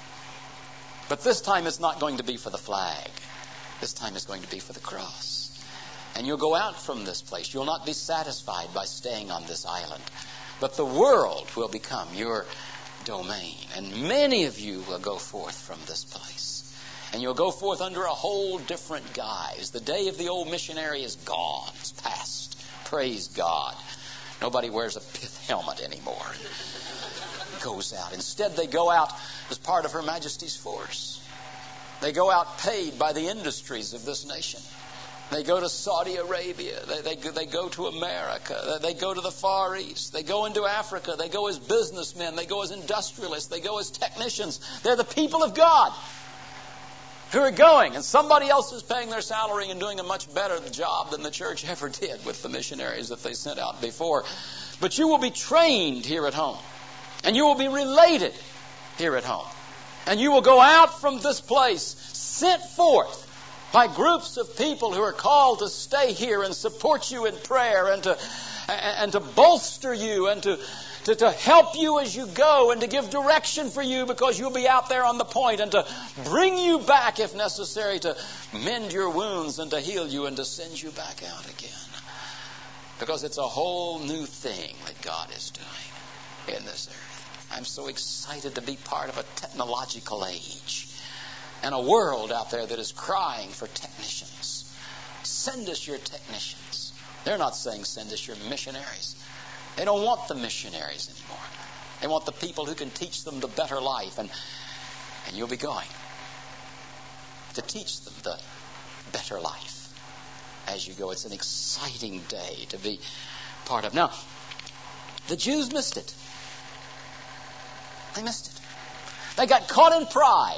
But this time it's not going to be for the flag. This time it's going to be for the cross. And you'll go out from this place. You'll not be satisfied by staying on this island. But the world will become your domain. And many of you will go forth from this place. And you'll go forth under a whole different guise. The day of the old missionary is gone. It's past. Praise God. Nobody wears a pith helmet anymore. Goes out. Instead, they go out as part of Her Majesty's force. They go out paid by the industries of this nation. They go to Saudi Arabia. They, they, they go to America. They go to the Far East. They go into Africa. They go as businessmen. They go as industrialists. They go as technicians. They're the people of God who are going. And somebody else is paying their salary and doing a much better job than the church ever did with the missionaries that they sent out before. But you will be trained here at home. And you will be related here at home. And you will go out from this place sent forth by groups of people who are called to stay here and support you in prayer and to and to bolster you and to, to, to help you as you go and to give direction for you, because you'll be out there on the point, and to bring you back if necessary, to mend your wounds and to heal you and to send you back out again. Because it's a whole new thing that God is doing in this earth. I'm so excited to be part of a technological age and a world out there that is crying for technicians. Send us your technicians. They're not saying send us your missionaries. They don't want the missionaries anymore. They want the people who can teach them the better life. And, and you'll be going to teach them the better life as you go. It's an exciting day to be part of. Now, the Jews missed it. They missed it. They got caught in pride.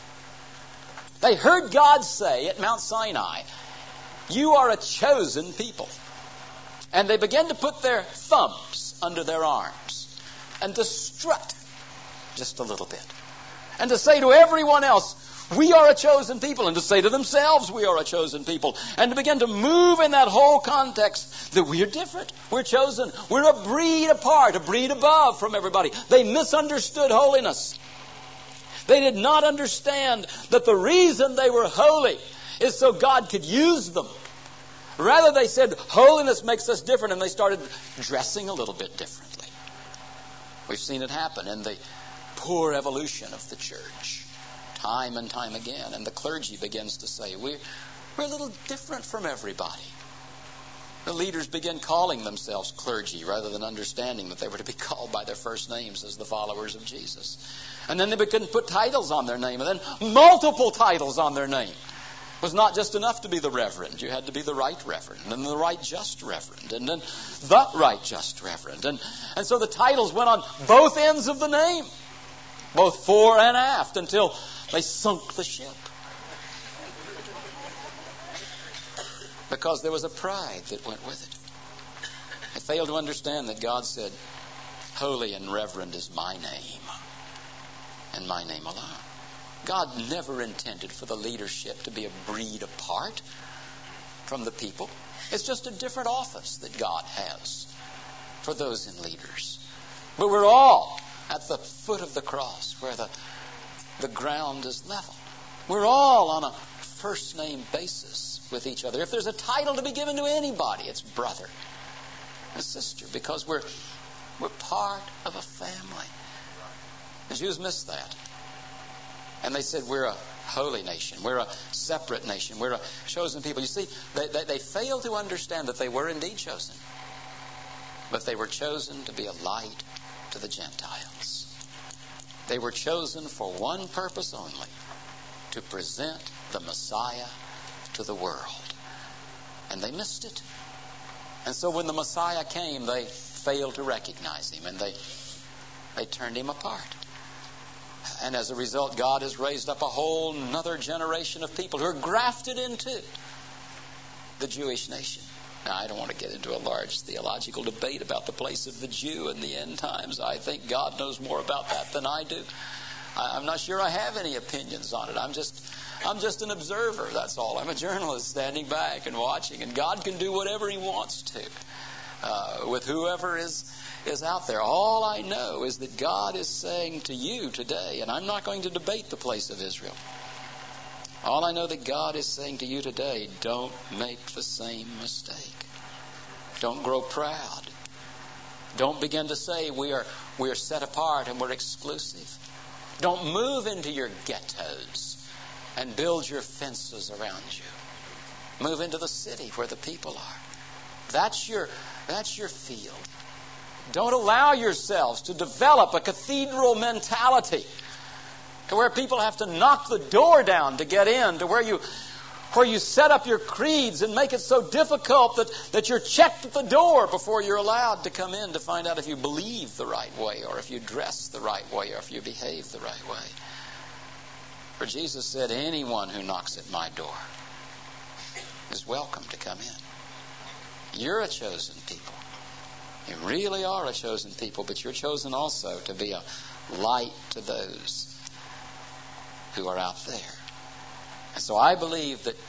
They heard God say at Mount Sinai, you are a chosen people. And they began to put their thumbs under their arms and to strut just a little bit. And to say to everyone else, we are a chosen people, and to say to themselves, we are a chosen people, and to begin to move in that whole context that we are different, we're chosen, we're a breed apart, a breed above from everybody. They misunderstood holiness. They did not understand that the reason they were holy is so God could use them. Rather, they said, holiness makes us different, and they started dressing a little bit differently. We've seen it happen in the poor evolution of the church. Time and time again. And the clergy begins to say, we're, we're a little different from everybody. The leaders begin calling themselves clergy rather than understanding that they were to be called by their first names as the followers of Jesus. And then they begin to put titles on their name, and then multiple titles on their name. It was not just enough to be the reverend. You had to be the right reverend, and the right just reverend, and then the right just reverend. And, and so the titles went on both ends of the name, both fore and aft, until they sunk the ship. Because there was a pride that went with it. They failed to understand that God said, holy and reverend is my name, and my name alone. God never intended for the leadership to be a breed apart from the people. It's just a different office that God has for those in leaders. But we're all at the foot of the cross where the, the ground is level. We're all on a first name basis with each other. If there's a title to be given to anybody, it's brother and sister, because we're, we're part of a family. The Jews missed that. And they said, we're a holy nation. We're a separate nation. We're a chosen people. You see, they, they, they failed to understand that they were indeed chosen. But they were chosen to be a light to the Gentiles. They were chosen for one purpose only, to present the Messiah to the world. And they missed it. And so when the Messiah came, they failed to recognize him, and they, they turned him apart. And as a result, God has raised up a whole another generation of people who are grafted into the Jewish nation. Now, I don't want to get into a large theological debate about the place of the Jew in the end times. I think God knows more about that than I do. I'm not sure I have any opinions on it. I'm just, I'm just an observer, that's all. I'm a journalist standing back and watching. And God can do whatever He wants to uh, with whoever is is out there. All I know is that God is saying to you today, and I'm not going to debate the place of Israel. All I know that God is saying to you today, don't make the same mistake. Don't grow proud. Don't begin to say we are we are set apart and we're exclusive. Don't move into your ghettos and build your fences around you. Move into the city where the people are. That's your that's your field. Don't allow yourselves to develop a cathedral mentality to where people have to knock the door down to get in, to where you where you set up your creeds and make it so difficult that, that you're checked at the door before you're allowed to come in to find out if you believe the right way, or if you dress the right way, or if you behave the right way. For Jesus said, anyone who knocks at my door is welcome to come in. You're a chosen people. You really are a chosen people, but you're chosen also to be a light to those who are out there. And so I believe that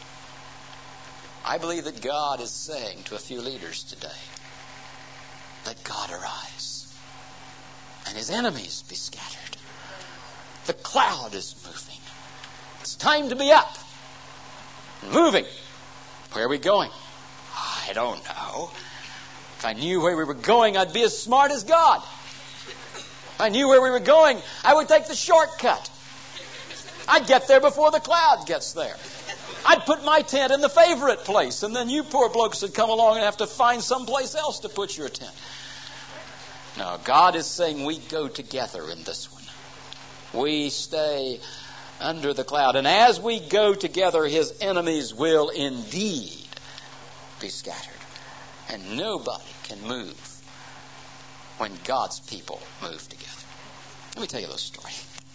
I believe that God is saying to a few leaders today, let God arise and His enemies be scattered. The cloud is moving. It's time to be up and moving. Where are we going? I don't know. If I knew where we were going, I'd be as smart as God. If I knew where we were going, I would take the shortcut. I'd get there before the cloud gets there. I'd put my tent in the favorite place, and then you poor blokes would come along and have to find someplace else to put your tent. No, God is saying we go together in this one. We stay under the cloud. And as we go together, His enemies will indeed be scattered. And nobody can move when God's people move together. Let me tell you a little story.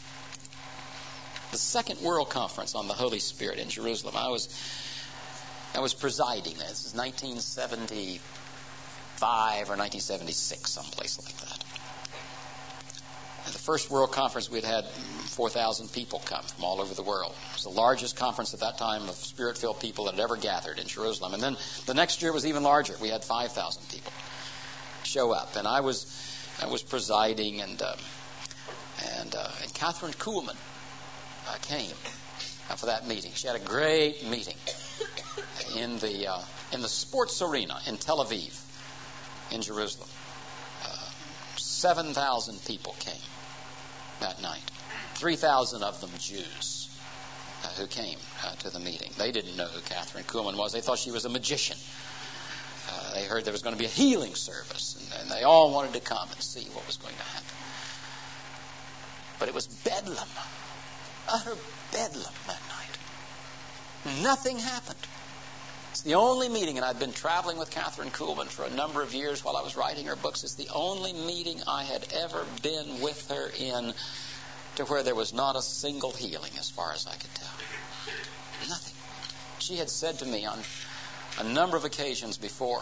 The Second World Conference on the Holy Spirit in Jerusalem, I was I was presiding. This is nineteen seventy-five or nineteen seventy-six, someplace like that. At the first World Conference, we'd had four thousand people come from all over the world. It was the largest conference at that time of Spirit-filled people that had ever gathered in Jerusalem. And then the next year was even larger. We had five thousand people show up. And I was I was presiding, and uh, and, uh, and Catherine Kuhlman uh, came uh, for that meeting. She had a great meeting in the uh, in the sports arena in Tel Aviv, in Jerusalem. Uh, seven thousand people came that night. three thousand of them Jews uh, who came uh, to the meeting. They didn't know who Catherine Kuhlman was. They thought she was a magician. Uh, they heard there was going to be a healing service, and, and they all wanted to come and see what was going to happen. But it was bedlam, utter bedlam that night. Nothing happened. It's the only meeting, and I'd been traveling with Catherine Kuhlman for a number of years while I was writing her books. It's the only meeting I had ever been with her in to where there was not a single healing, as far as I could tell. Nothing. She had said to me on a number of occasions before,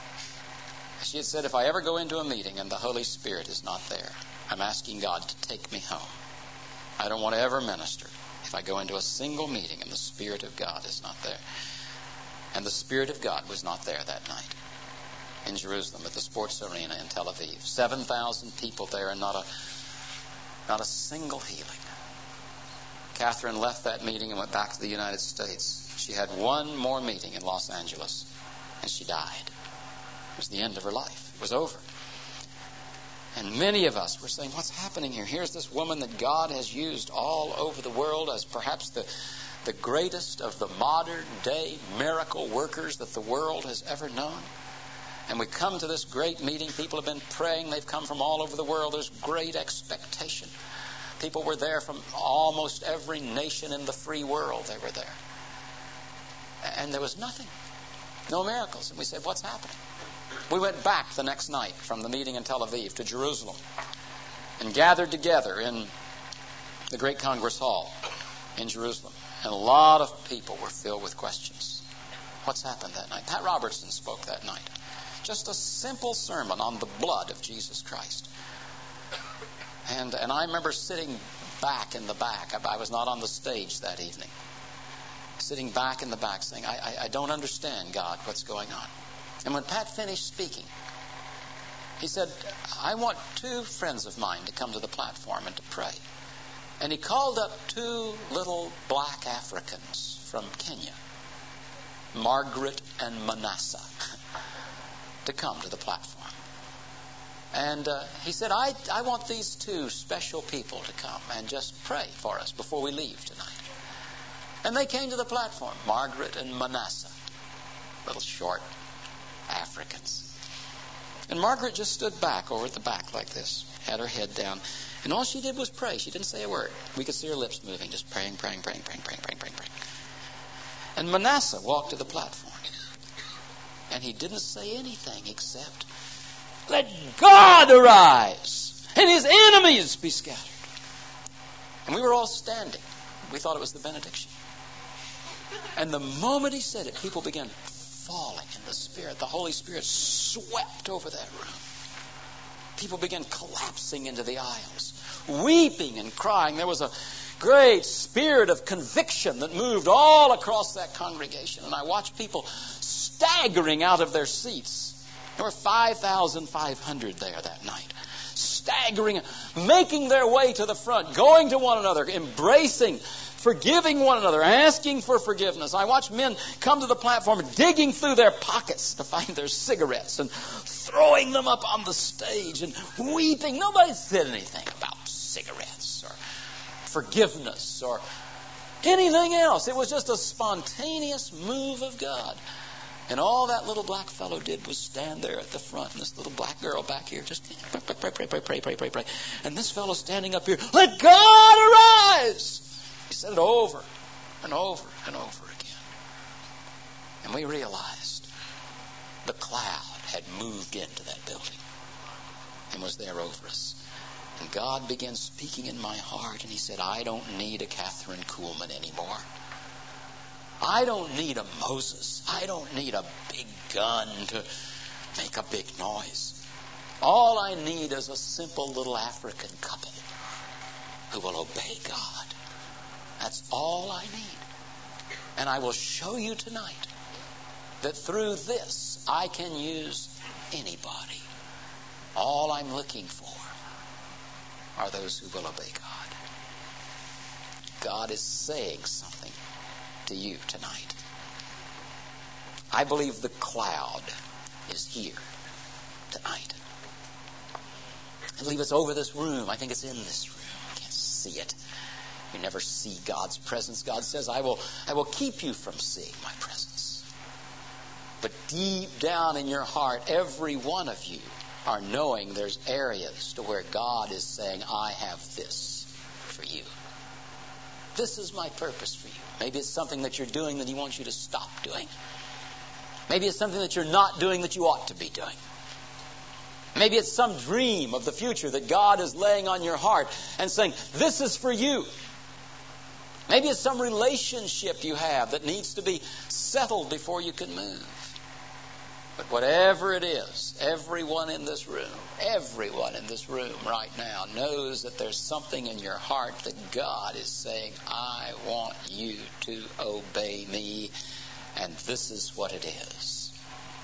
she had said, if I ever go into a meeting and the Holy Spirit is not there, I'm asking God to take me home. I don't want to ever minister if I go into a single meeting and the Spirit of God is not there. And the Spirit of God was not there that night in Jerusalem at the sports arena in Tel Aviv. seven thousand people there and not a not a single healing. Catherine left that meeting and went back to the United States. She had one more meeting in Los Angeles, and she died. It was the end of her life. It was over. And many of us were saying, what's happening here? Here's this woman that God has used all over the world as perhaps the the greatest of the modern day miracle workers that the world has ever known. And we come to this great meeting. People have been praying. They've come from all over the world. There's great expectation. People were there from almost every nation in the free world. They were there. And there was nothing. No miracles. And we said, what's happening? We went back the next night from the meeting in Tel Aviv to Jerusalem and gathered together in the great Congress Hall in Jerusalem. And a lot of people were filled with questions. What's happened that night? Pat Robertson spoke that night. Just a simple sermon on the blood of Jesus Christ. And and I remember sitting back in the back. I, I was not on the stage that evening. Sitting back in the back saying, I, I, I don't understand, God, what's going on. And when Pat finished speaking, he said, I want two friends of mine to come to the platform and to pray. And he called up two little black Africans from Kenya, Margaret and Manasseh, to come to the platform. And uh, he said, I, I want these two special people to come and just pray for us before we leave tonight. And they came to the platform, Margaret and Manasseh, little short Africans. And Margaret just stood back over at the back like this, had her head down. And all she did was pray. She didn't say a word. We could see her lips moving, just praying, praying, praying, praying, praying, praying, praying, praying. And Manasseh walked to the platform. And he didn't say anything except, let God arise and his enemies be scattered. And we were all standing. We thought it was the benediction. And the moment he said it, people began falling in the Spirit. The Holy Spirit swept over that room. People began collapsing into the aisles, weeping and crying. There was a great spirit of conviction that moved all across that congregation. And I watched people staggering out of their seats. There were five thousand five hundred there that night. Staggering, making their way to the front, going to one another, embracing, forgiving one another, asking for forgiveness. I watched men come to the platform, digging through their pockets to find their cigarettes and throwing them up on the stage and weeping. Nobody said anything about cigarettes or forgiveness or anything else. It was just a spontaneous move of God. And all that little black fellow did was stand there at the front, and this little black girl back here just pray, pray, pray, pray, pray, pray, pray, pray. And this fellow standing up here, let God arise! He said it over and over and over again. And we realized the cloud had moved into that building and was there over us. And God began speaking in my heart, and he said, I don't need a Catherine Kuhlman anymore. I don't need a Moses. I don't need a big gun to make a big noise. All I need is a simple little African couple who will obey God. That's all I need. And I will show you tonight that through this I can use anybody. All I'm looking for are those who will obey God. God is saying something to you tonight. I believe the cloud is here tonight. I believe it's over this room. I think it's in this room. I can't see it. You never see God's presence. God says, I will, I will keep you from seeing my presence. But deep down in your heart, every one of you are knowing there's areas to where God is saying, I have this for you. This is my purpose for you. Maybe it's something that you're doing that He wants you to stop doing. Maybe it's something that you're not doing that you ought to be doing. Maybe it's some dream of the future that God is laying on your heart and saying, this is for you. Maybe it's some relationship you have that needs to be settled before you can move. But whatever it is, everyone in this room, everyone in this room right now knows that there's something in your heart that God is saying, I want you to obey me, and this is what it is.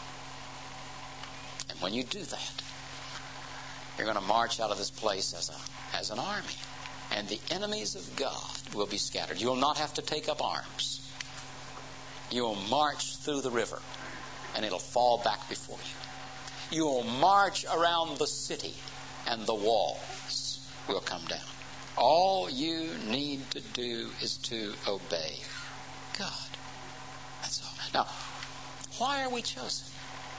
And when you do that, you're going to march out of this place as a as an army. And the enemies of God will be scattered. You will not have to take up arms. You will march through the river, and it'll fall back before you. You will march around the city, and the walls will come down. All you need to do is to obey God. That's all. Now, why are we chosen?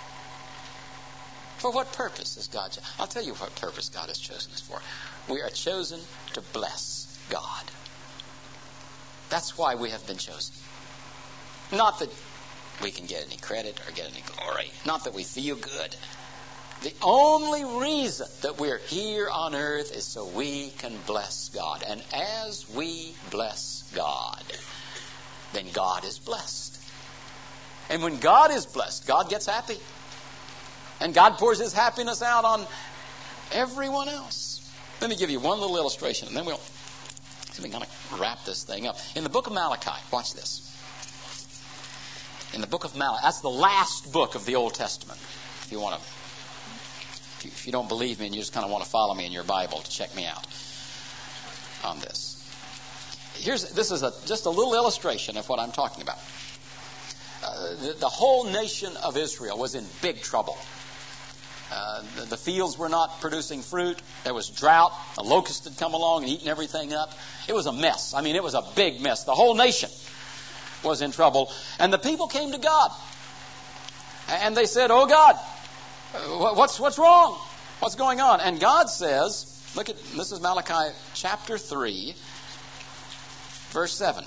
For what purpose is God chosen? I'll tell you what purpose God has chosen us for. We are chosen to bless God. That's why we have been chosen. Not that we can get any credit or get any glory. Not that we feel good. The only reason that we're here on earth is so we can bless God. And as we bless God, then God is blessed. And when God is blessed, God gets happy. And God pours His happiness out on everyone else. Let me give you one little illustration, and then we'll see if we can kind of wrap this thing up. In the book of Malachi, watch this. In the book of Malachi, that's the last book of the Old Testament. If you want to, if you, if you don't believe me and you just kind of want to follow me in your Bible to check me out on this. Here's this is a, just a little illustration of what I'm talking about. Uh, the, the whole nation of Israel was in big trouble. Uh, the, the fields were not producing fruit. There was drought. The locusts had come along and eaten everything up. It was a mess. I mean, it was a big mess. The whole nation was in trouble. And the people came to God. And they said, oh God, what's, what's wrong? What's going on? And God says, look at, this is Malachi chapter three, verse seven.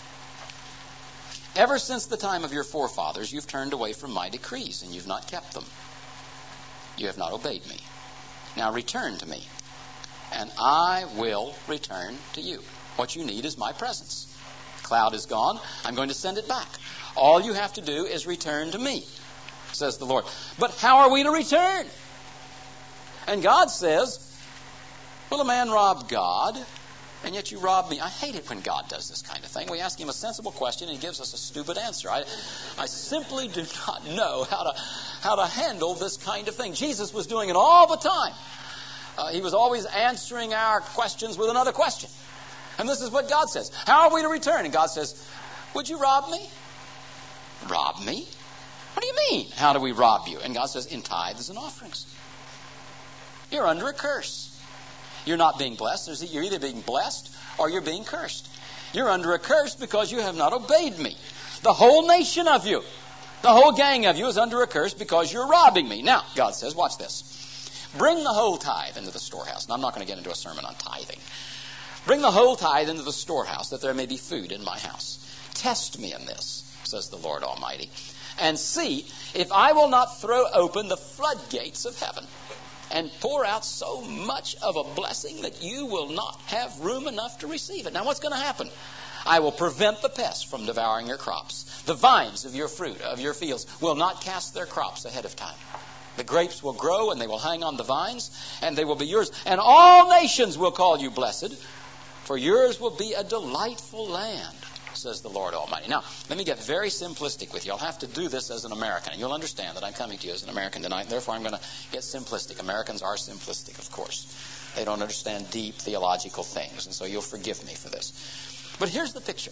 Ever since the time of your forefathers, you've turned away from my decrees, and you've not kept them. You have not obeyed me. Now return to me, and I will return to you. What you need is my presence. The cloud is gone. I'm going to send it back. All you have to do is return to me, says the Lord. But how are we to return? And God says, will a man rob God? And yet you rob me. I hate it when God does this kind of thing. We ask Him a sensible question and He gives us a stupid answer. I, I simply do not know how to how to handle this kind of thing. Jesus was doing it all the time. Uh, he was always answering our questions with another question. And this is what God says. How are we to return? And God says, would you rob me? Rob me? What do you mean? How do we rob you? And God says, in tithes and offerings. You're under a curse. You're not being blessed. You're either being blessed or you're being cursed. You're under a curse because you have not obeyed me. The whole nation of you, the whole gang of you is under a curse because you're robbing me. Now, God says, watch this. Bring the whole tithe into the storehouse. And I'm not going to get into a sermon on tithing. Bring the whole tithe into the storehouse that there may be food in my house. Test me in this, says the Lord Almighty, and see if I will not throw open the floodgates of heaven and pour out so much of a blessing that you will not have room enough to receive it. Now what's going to happen? I will prevent the pests from devouring your crops. The vines of your fruit, of your fields, will not cast their crops ahead of time. The grapes will grow and they will hang on the vines and they will be yours. And all nations will call you blessed, For yours will be a delightful land, says the Lord Almighty. Now, let me get very simplistic with you. I'll have to do this as an American. And you'll understand that I'm coming to you as an American tonight, and therefore I'm going to get simplistic. Americans are simplistic, of course. They don't understand deep theological things, and so you'll forgive me for this. But here's the picture.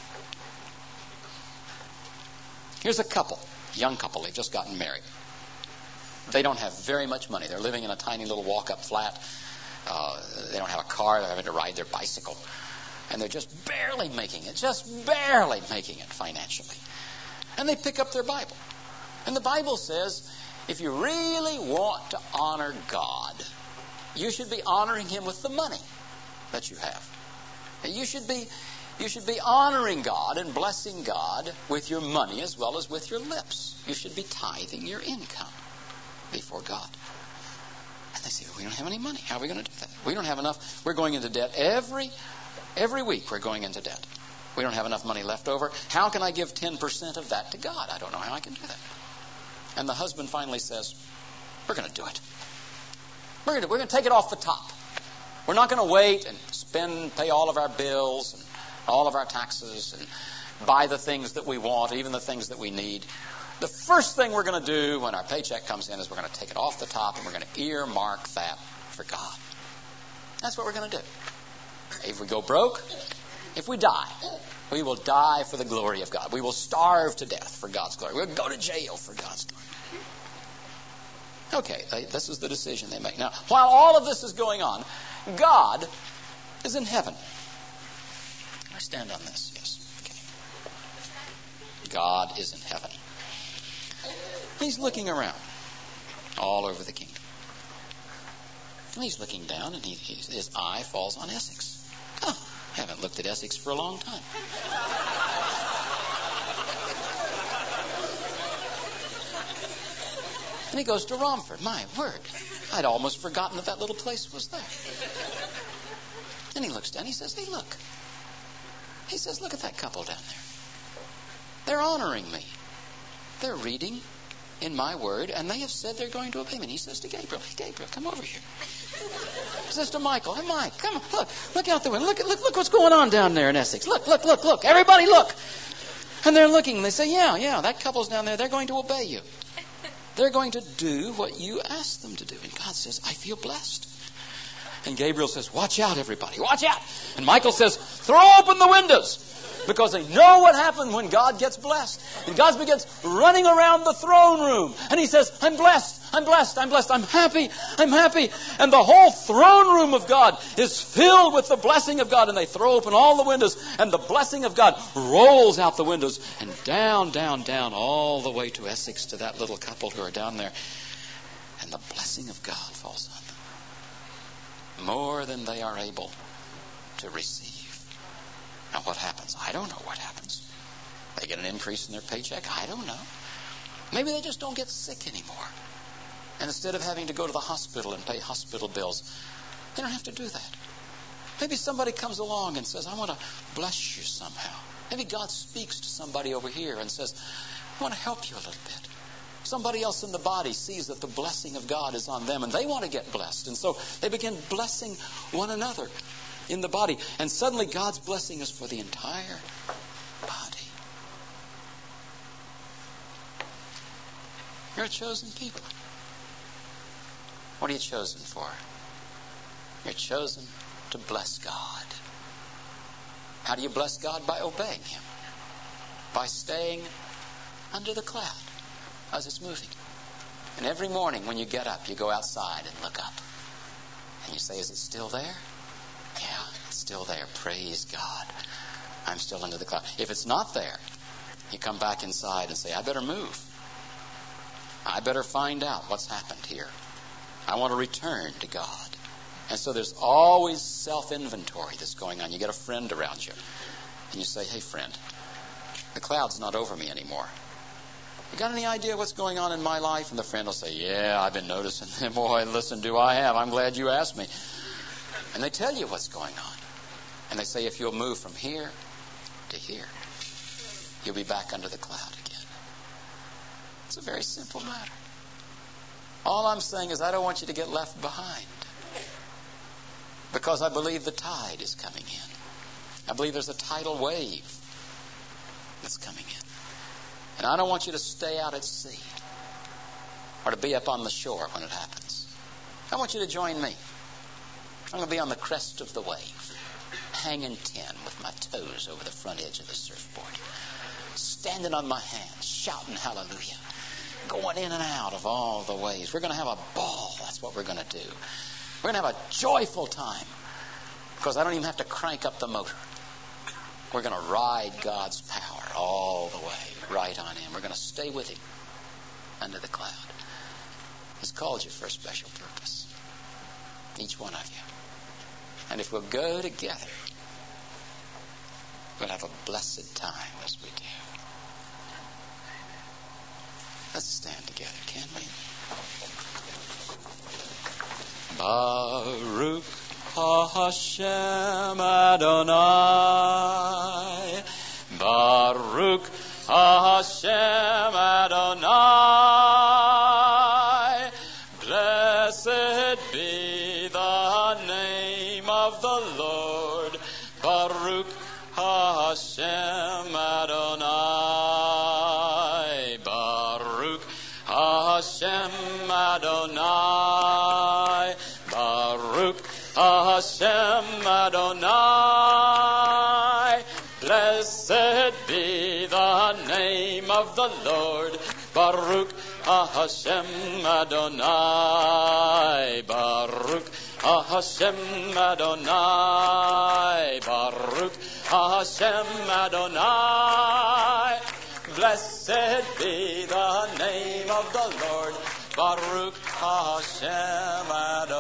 Here's a couple, young couple. They've just gotten married. They don't have very much money. They're living in a tiny little walk-up flat. Uh, they don't have a car. They're having to ride their bicycle. And they're just barely making it, just barely making it financially. And they pick up their Bible. And the Bible says, if you really want to honor God, you should be honoring Him with the money that you have. You should be You should be honoring God and blessing God with your money as well as with your lips. You should be tithing your income before God. And they say, well, we don't have any money. How are we going to do that? We don't have enough. We're going into debt every every week. We're going into debt. We don't have enough money left over. How can I give ten percent of that to God? I don't know how I can do that. And the husband finally says, we're going to do it. We're going to, we're going to take it off the top. We're not going to wait and spend, pay all of our bills and all of our taxes and buy the things that we want, even the things that we need. The first thing we're going to do when our paycheck comes in is we're going to take it off the top and we're going to earmark that for God. That's what we're going to do. If we go broke, if we die, we will die for the glory of God. We will starve to death for God's glory. We'll go to jail for God's glory. Okay, they, this is the decision they make. Now, while all of this is going on, God is in heaven. Can I stand on this? Yes. Okay. God is in heaven. He's looking around all over the kingdom. And he's looking down, and he, he, his eye falls on Essex. Oh, I haven't looked at Essex for a long time. And he goes to Romford. My word, I'd almost forgotten that that little place was there. And he looks down. He says, hey, look. He says, look at that couple down there. They're honoring me. They're reading in my word, and they have said they're going to obey me. And he says to Gabriel, hey, Gabriel, come over here. He says to Michael, hey, Mike, come on, look, look out the window. Look, look, look what's going on down there in Essex. Look, look, look, look. Everybody look. And they're looking, and they say, yeah, yeah, that couple's down there. They're going to obey you. They're going to do what you asked them to do. And God says, I feel blessed. And Gabriel says, watch out, everybody. Watch out. And Michael says, throw open the windows. Because they know what happened when God gets blessed. And God begins running around the throne room. And he says, I'm blessed. I'm blessed. I'm blessed. I'm happy. I'm happy. And the whole throne room of God is filled with the blessing of God. And they throw open all the windows. And the blessing of God rolls out the windows. And down, down, down, all the way to Essex, to that little couple who are down there. And the blessing of God falls on them. More than they are able to receive. Now, what happens? I don't know what happens. They get an increase in their paycheck? I don't know. Maybe they just don't get sick anymore. And instead of having to go to the hospital and pay hospital bills, they don't have to do that. Maybe somebody comes along and says, I want to bless you somehow. Maybe God speaks to somebody over here and says, I want to help you a little bit. Somebody else in the body sees that the blessing of God is on them and they want to get blessed. And so they begin blessing one another in the body. And suddenly God's blessing is for the entire body. You're a chosen people. What are you chosen for? You're chosen to bless God. How do you bless God? By obeying Him. By staying under the cloud as it's moving. And every morning when you get up, you go outside and look up. And you say, is it still there? Yeah, it's still there. Praise God. I'm still under the cloud. If it's not there, you come back inside and say, I better move. I better find out what's happened here. I want to return to God. And so there's always self-inventory that's going on. You get a friend around you. And you say, hey, friend, the cloud's not over me anymore. You got any idea what's going on in my life? And the friend will say, yeah, I've been noticing them. Boy, listen, do I have. I'm glad you asked me. And they tell you what's going on. And they say, if you'll move from here to here, you'll be back under the cloud again. It's a very simple matter. All I'm saying is I don't want you to get left behind. Because I believe the tide is coming in. I believe there's a tidal wave that's coming in. And I don't want you to stay out at sea or to be up on the shore when it happens. I want you to join me. I'm going to be on the crest of the wave, hanging ten with my toes over the front edge of the surfboard, standing on my hands, shouting hallelujah, going in and out of all the waves. We're going to have a ball. That's what we're going to do. We're going to have a joyful time because I don't even have to crank up the motor. We're going to ride God's power all the way, right on Him. We're going to stay with Him under the cloud. He's called you for a special purpose, each one of you. And if we'll go together, we'll have a blessed time as we do. Let's stand together, can we? Baruch HaShem Adonai. Baruch HaShem Adonai. Blessed be the name of the Lord. Baruch HaShem Adonai. Baruch HaShem Adonai. Baruch HaShem Adonai. Blessed be the name of the Lord. Baruch HaShem Adonai. Baruch HaShem Adonai. Baruch HaShem Adonai. Blessed be the name of the Lord. Baruch HaShem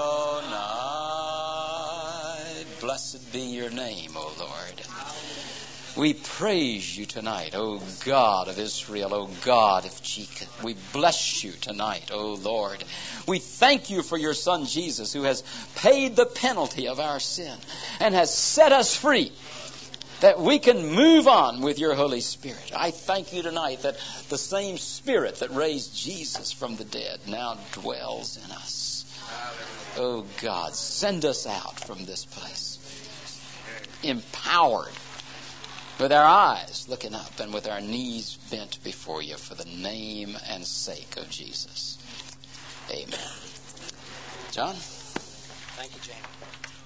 Adonai. Blessed be your name, O Lord. We praise you tonight, O God of Israel, O God of Jacob. We bless you tonight, O Lord. We thank you for your Son Jesus, who has paid the penalty of our sin and has set us free, that we can move on with your Holy Spirit. I thank you tonight that the same Spirit that raised Jesus from the dead now dwells in us. Oh God, send us out from this place, empowered, with our eyes looking up and with our knees bent before you for the name and sake of Jesus. Amen. John? Thank you, Jamie.